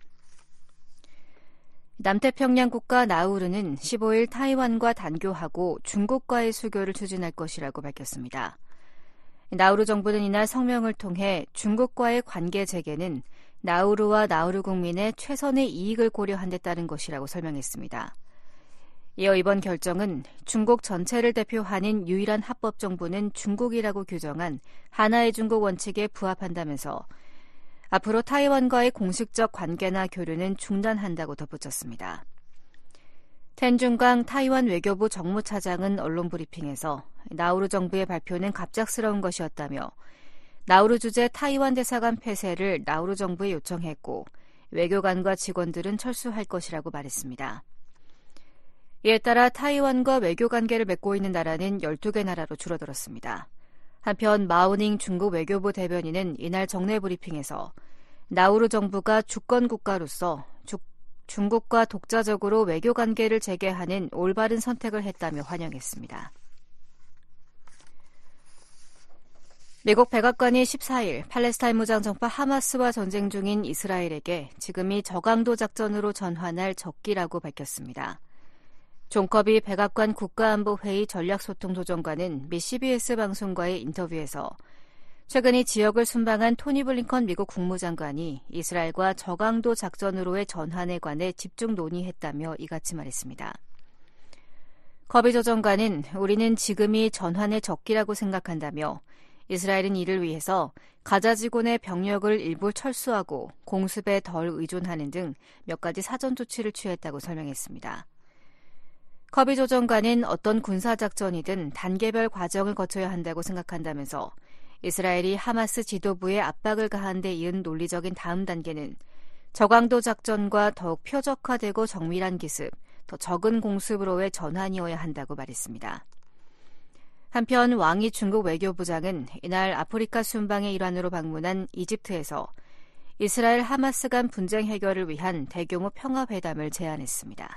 남태평양 국가 나우루는 15일 타이완과 단교하고 중국과의 수교를 추진할 것이라고 밝혔습니다. 나우루 정부는 이날 성명을 통해 중국과의 관계 재개는 나우루와 나우루 국민의 최선의 이익을 고려한 데 따른 것이라고 설명했습니다. 이어 이번 결정은 중국 전체를 대표하는 유일한 합법 정부는 중국이라고 규정한 하나의 중국 원칙에 부합한다면서 앞으로 타이완과의 공식적 관계나 교류는 중단한다고 덧붙였습니다. 텐중강 타이완 외교부 정무차장은 언론 브리핑에서 나우루 정부의 발표는 갑작스러운 것이었다며 나우루 주재 타이완 대사관 폐쇄를 나우루 정부에 요청했고 외교관과 직원들은 철수할 것이라고 말했습니다. 이에 따라 타이완과 외교관계를 맺고 있는 나라는 12개 나라로 줄어들었습니다. 한편 마오닝 중국 외교부 대변인은 이날 정례 브리핑에서 나우루 정부가 주권 국가로서 중국과 독자적으로 외교관계를 재개하는 올바른 선택을 했다며 환영했습니다. 미국 백악관이 14일 팔레스타인 무장정파 하마스와 전쟁 중인 이스라엘에게 지금이 저강도 작전으로 전환할 적기라고 밝혔습니다. 존 커비 백악관 국가안보회의 전략소통조정관은 미 CBS 방송과의 인터뷰에서 최근 이 지역을 순방한 토니 블링컨 미국 국무장관이 이스라엘과 저강도 작전으로의 전환에 관해 집중 논의했다며 이같이 말했습니다. 커비 조정관은 우리는 지금이 전환의 적기라고 생각한다며 이스라엘은 이를 위해서 가자지군의 병력을 일부 철수하고 공습에 덜 의존하는 등 몇 가지 사전 조치를 취했다고 설명했습니다. 커비 조정관은 어떤 군사작전이든 단계별 과정을 거쳐야 한다고 생각한다면서 이스라엘이 하마스 지도부에 압박을 가한 데 이은 논리적인 다음 단계는 저강도 작전과 더욱 표적화되고 정밀한 기습, 더 적은 공습으로의 전환이어야 한다고 말했습니다. 한편 왕이 중국 외교부장은 이날 아프리카 순방의 일환으로 방문한 이집트에서 이스라엘 하마스 간 분쟁 해결을 위한 대규모 평화회담을 제안했습니다.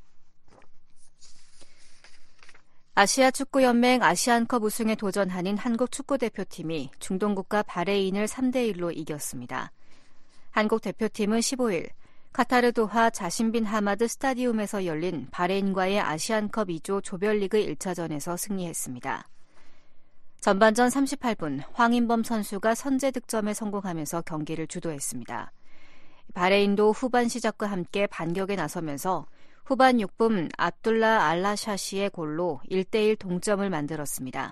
아시아 축구연맹 아시안컵 우승에 도전하는 한국 축구대표팀이 중동국가 바레인을 3대1로 이겼습니다. 한국 대표팀은 15일 카타르 도하 자신빈 하마드 스타디움에서 열린 바레인과의 아시안컵 2조 조별리그 1차전에서 승리했습니다. 전반전 38분 황인범 선수가 선제 득점에 성공하면서 경기를 주도했습니다. 바레인도 후반 시작과 함께 반격에 나서면서 후반 6분 압둘라 알라샤시의 골로 1대1 동점을 만들었습니다.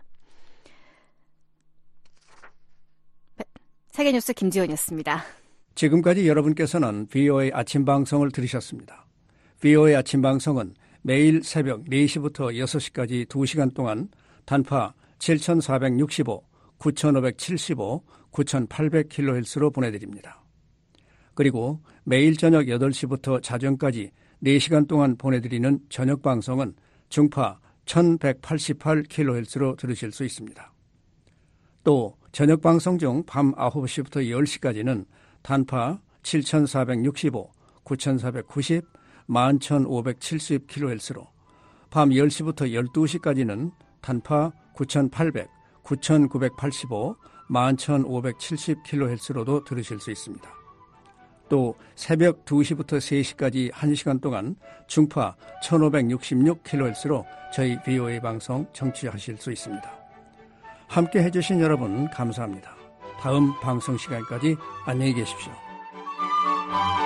세계뉴스 김지원이었습니다. 지금까지 여러분께서는 VOA 아침 방송을 들으셨습니다. VOA 아침 방송은 매일 새벽 4시부터 6시까지 2시간 동안 단파 7,465, 9,575, 9,800kHz로 보내드립니다. 그리고 매일 저녁 8시부터 자정까지 4시간 동안 보내드리는 저녁 방송은 중파 1188kHz로 들으실 수 있습니다. 또 저녁 방송 중 밤 9시부터 10시까지는 단파 7465, 9490, 11570kHz로 밤 10시부터 12시까지는 단파 9800, 9985, 11570kHz로도 들으실 수 있습니다. 또 새벽 2시부터 3시까지 1시간 동안 중파 1566kHz로 저희 VOA 방송 청취하실 수 있습니다. 함께 해주신 여러분 감사합니다. 다음 방송 시간까지 안녕히 계십시오.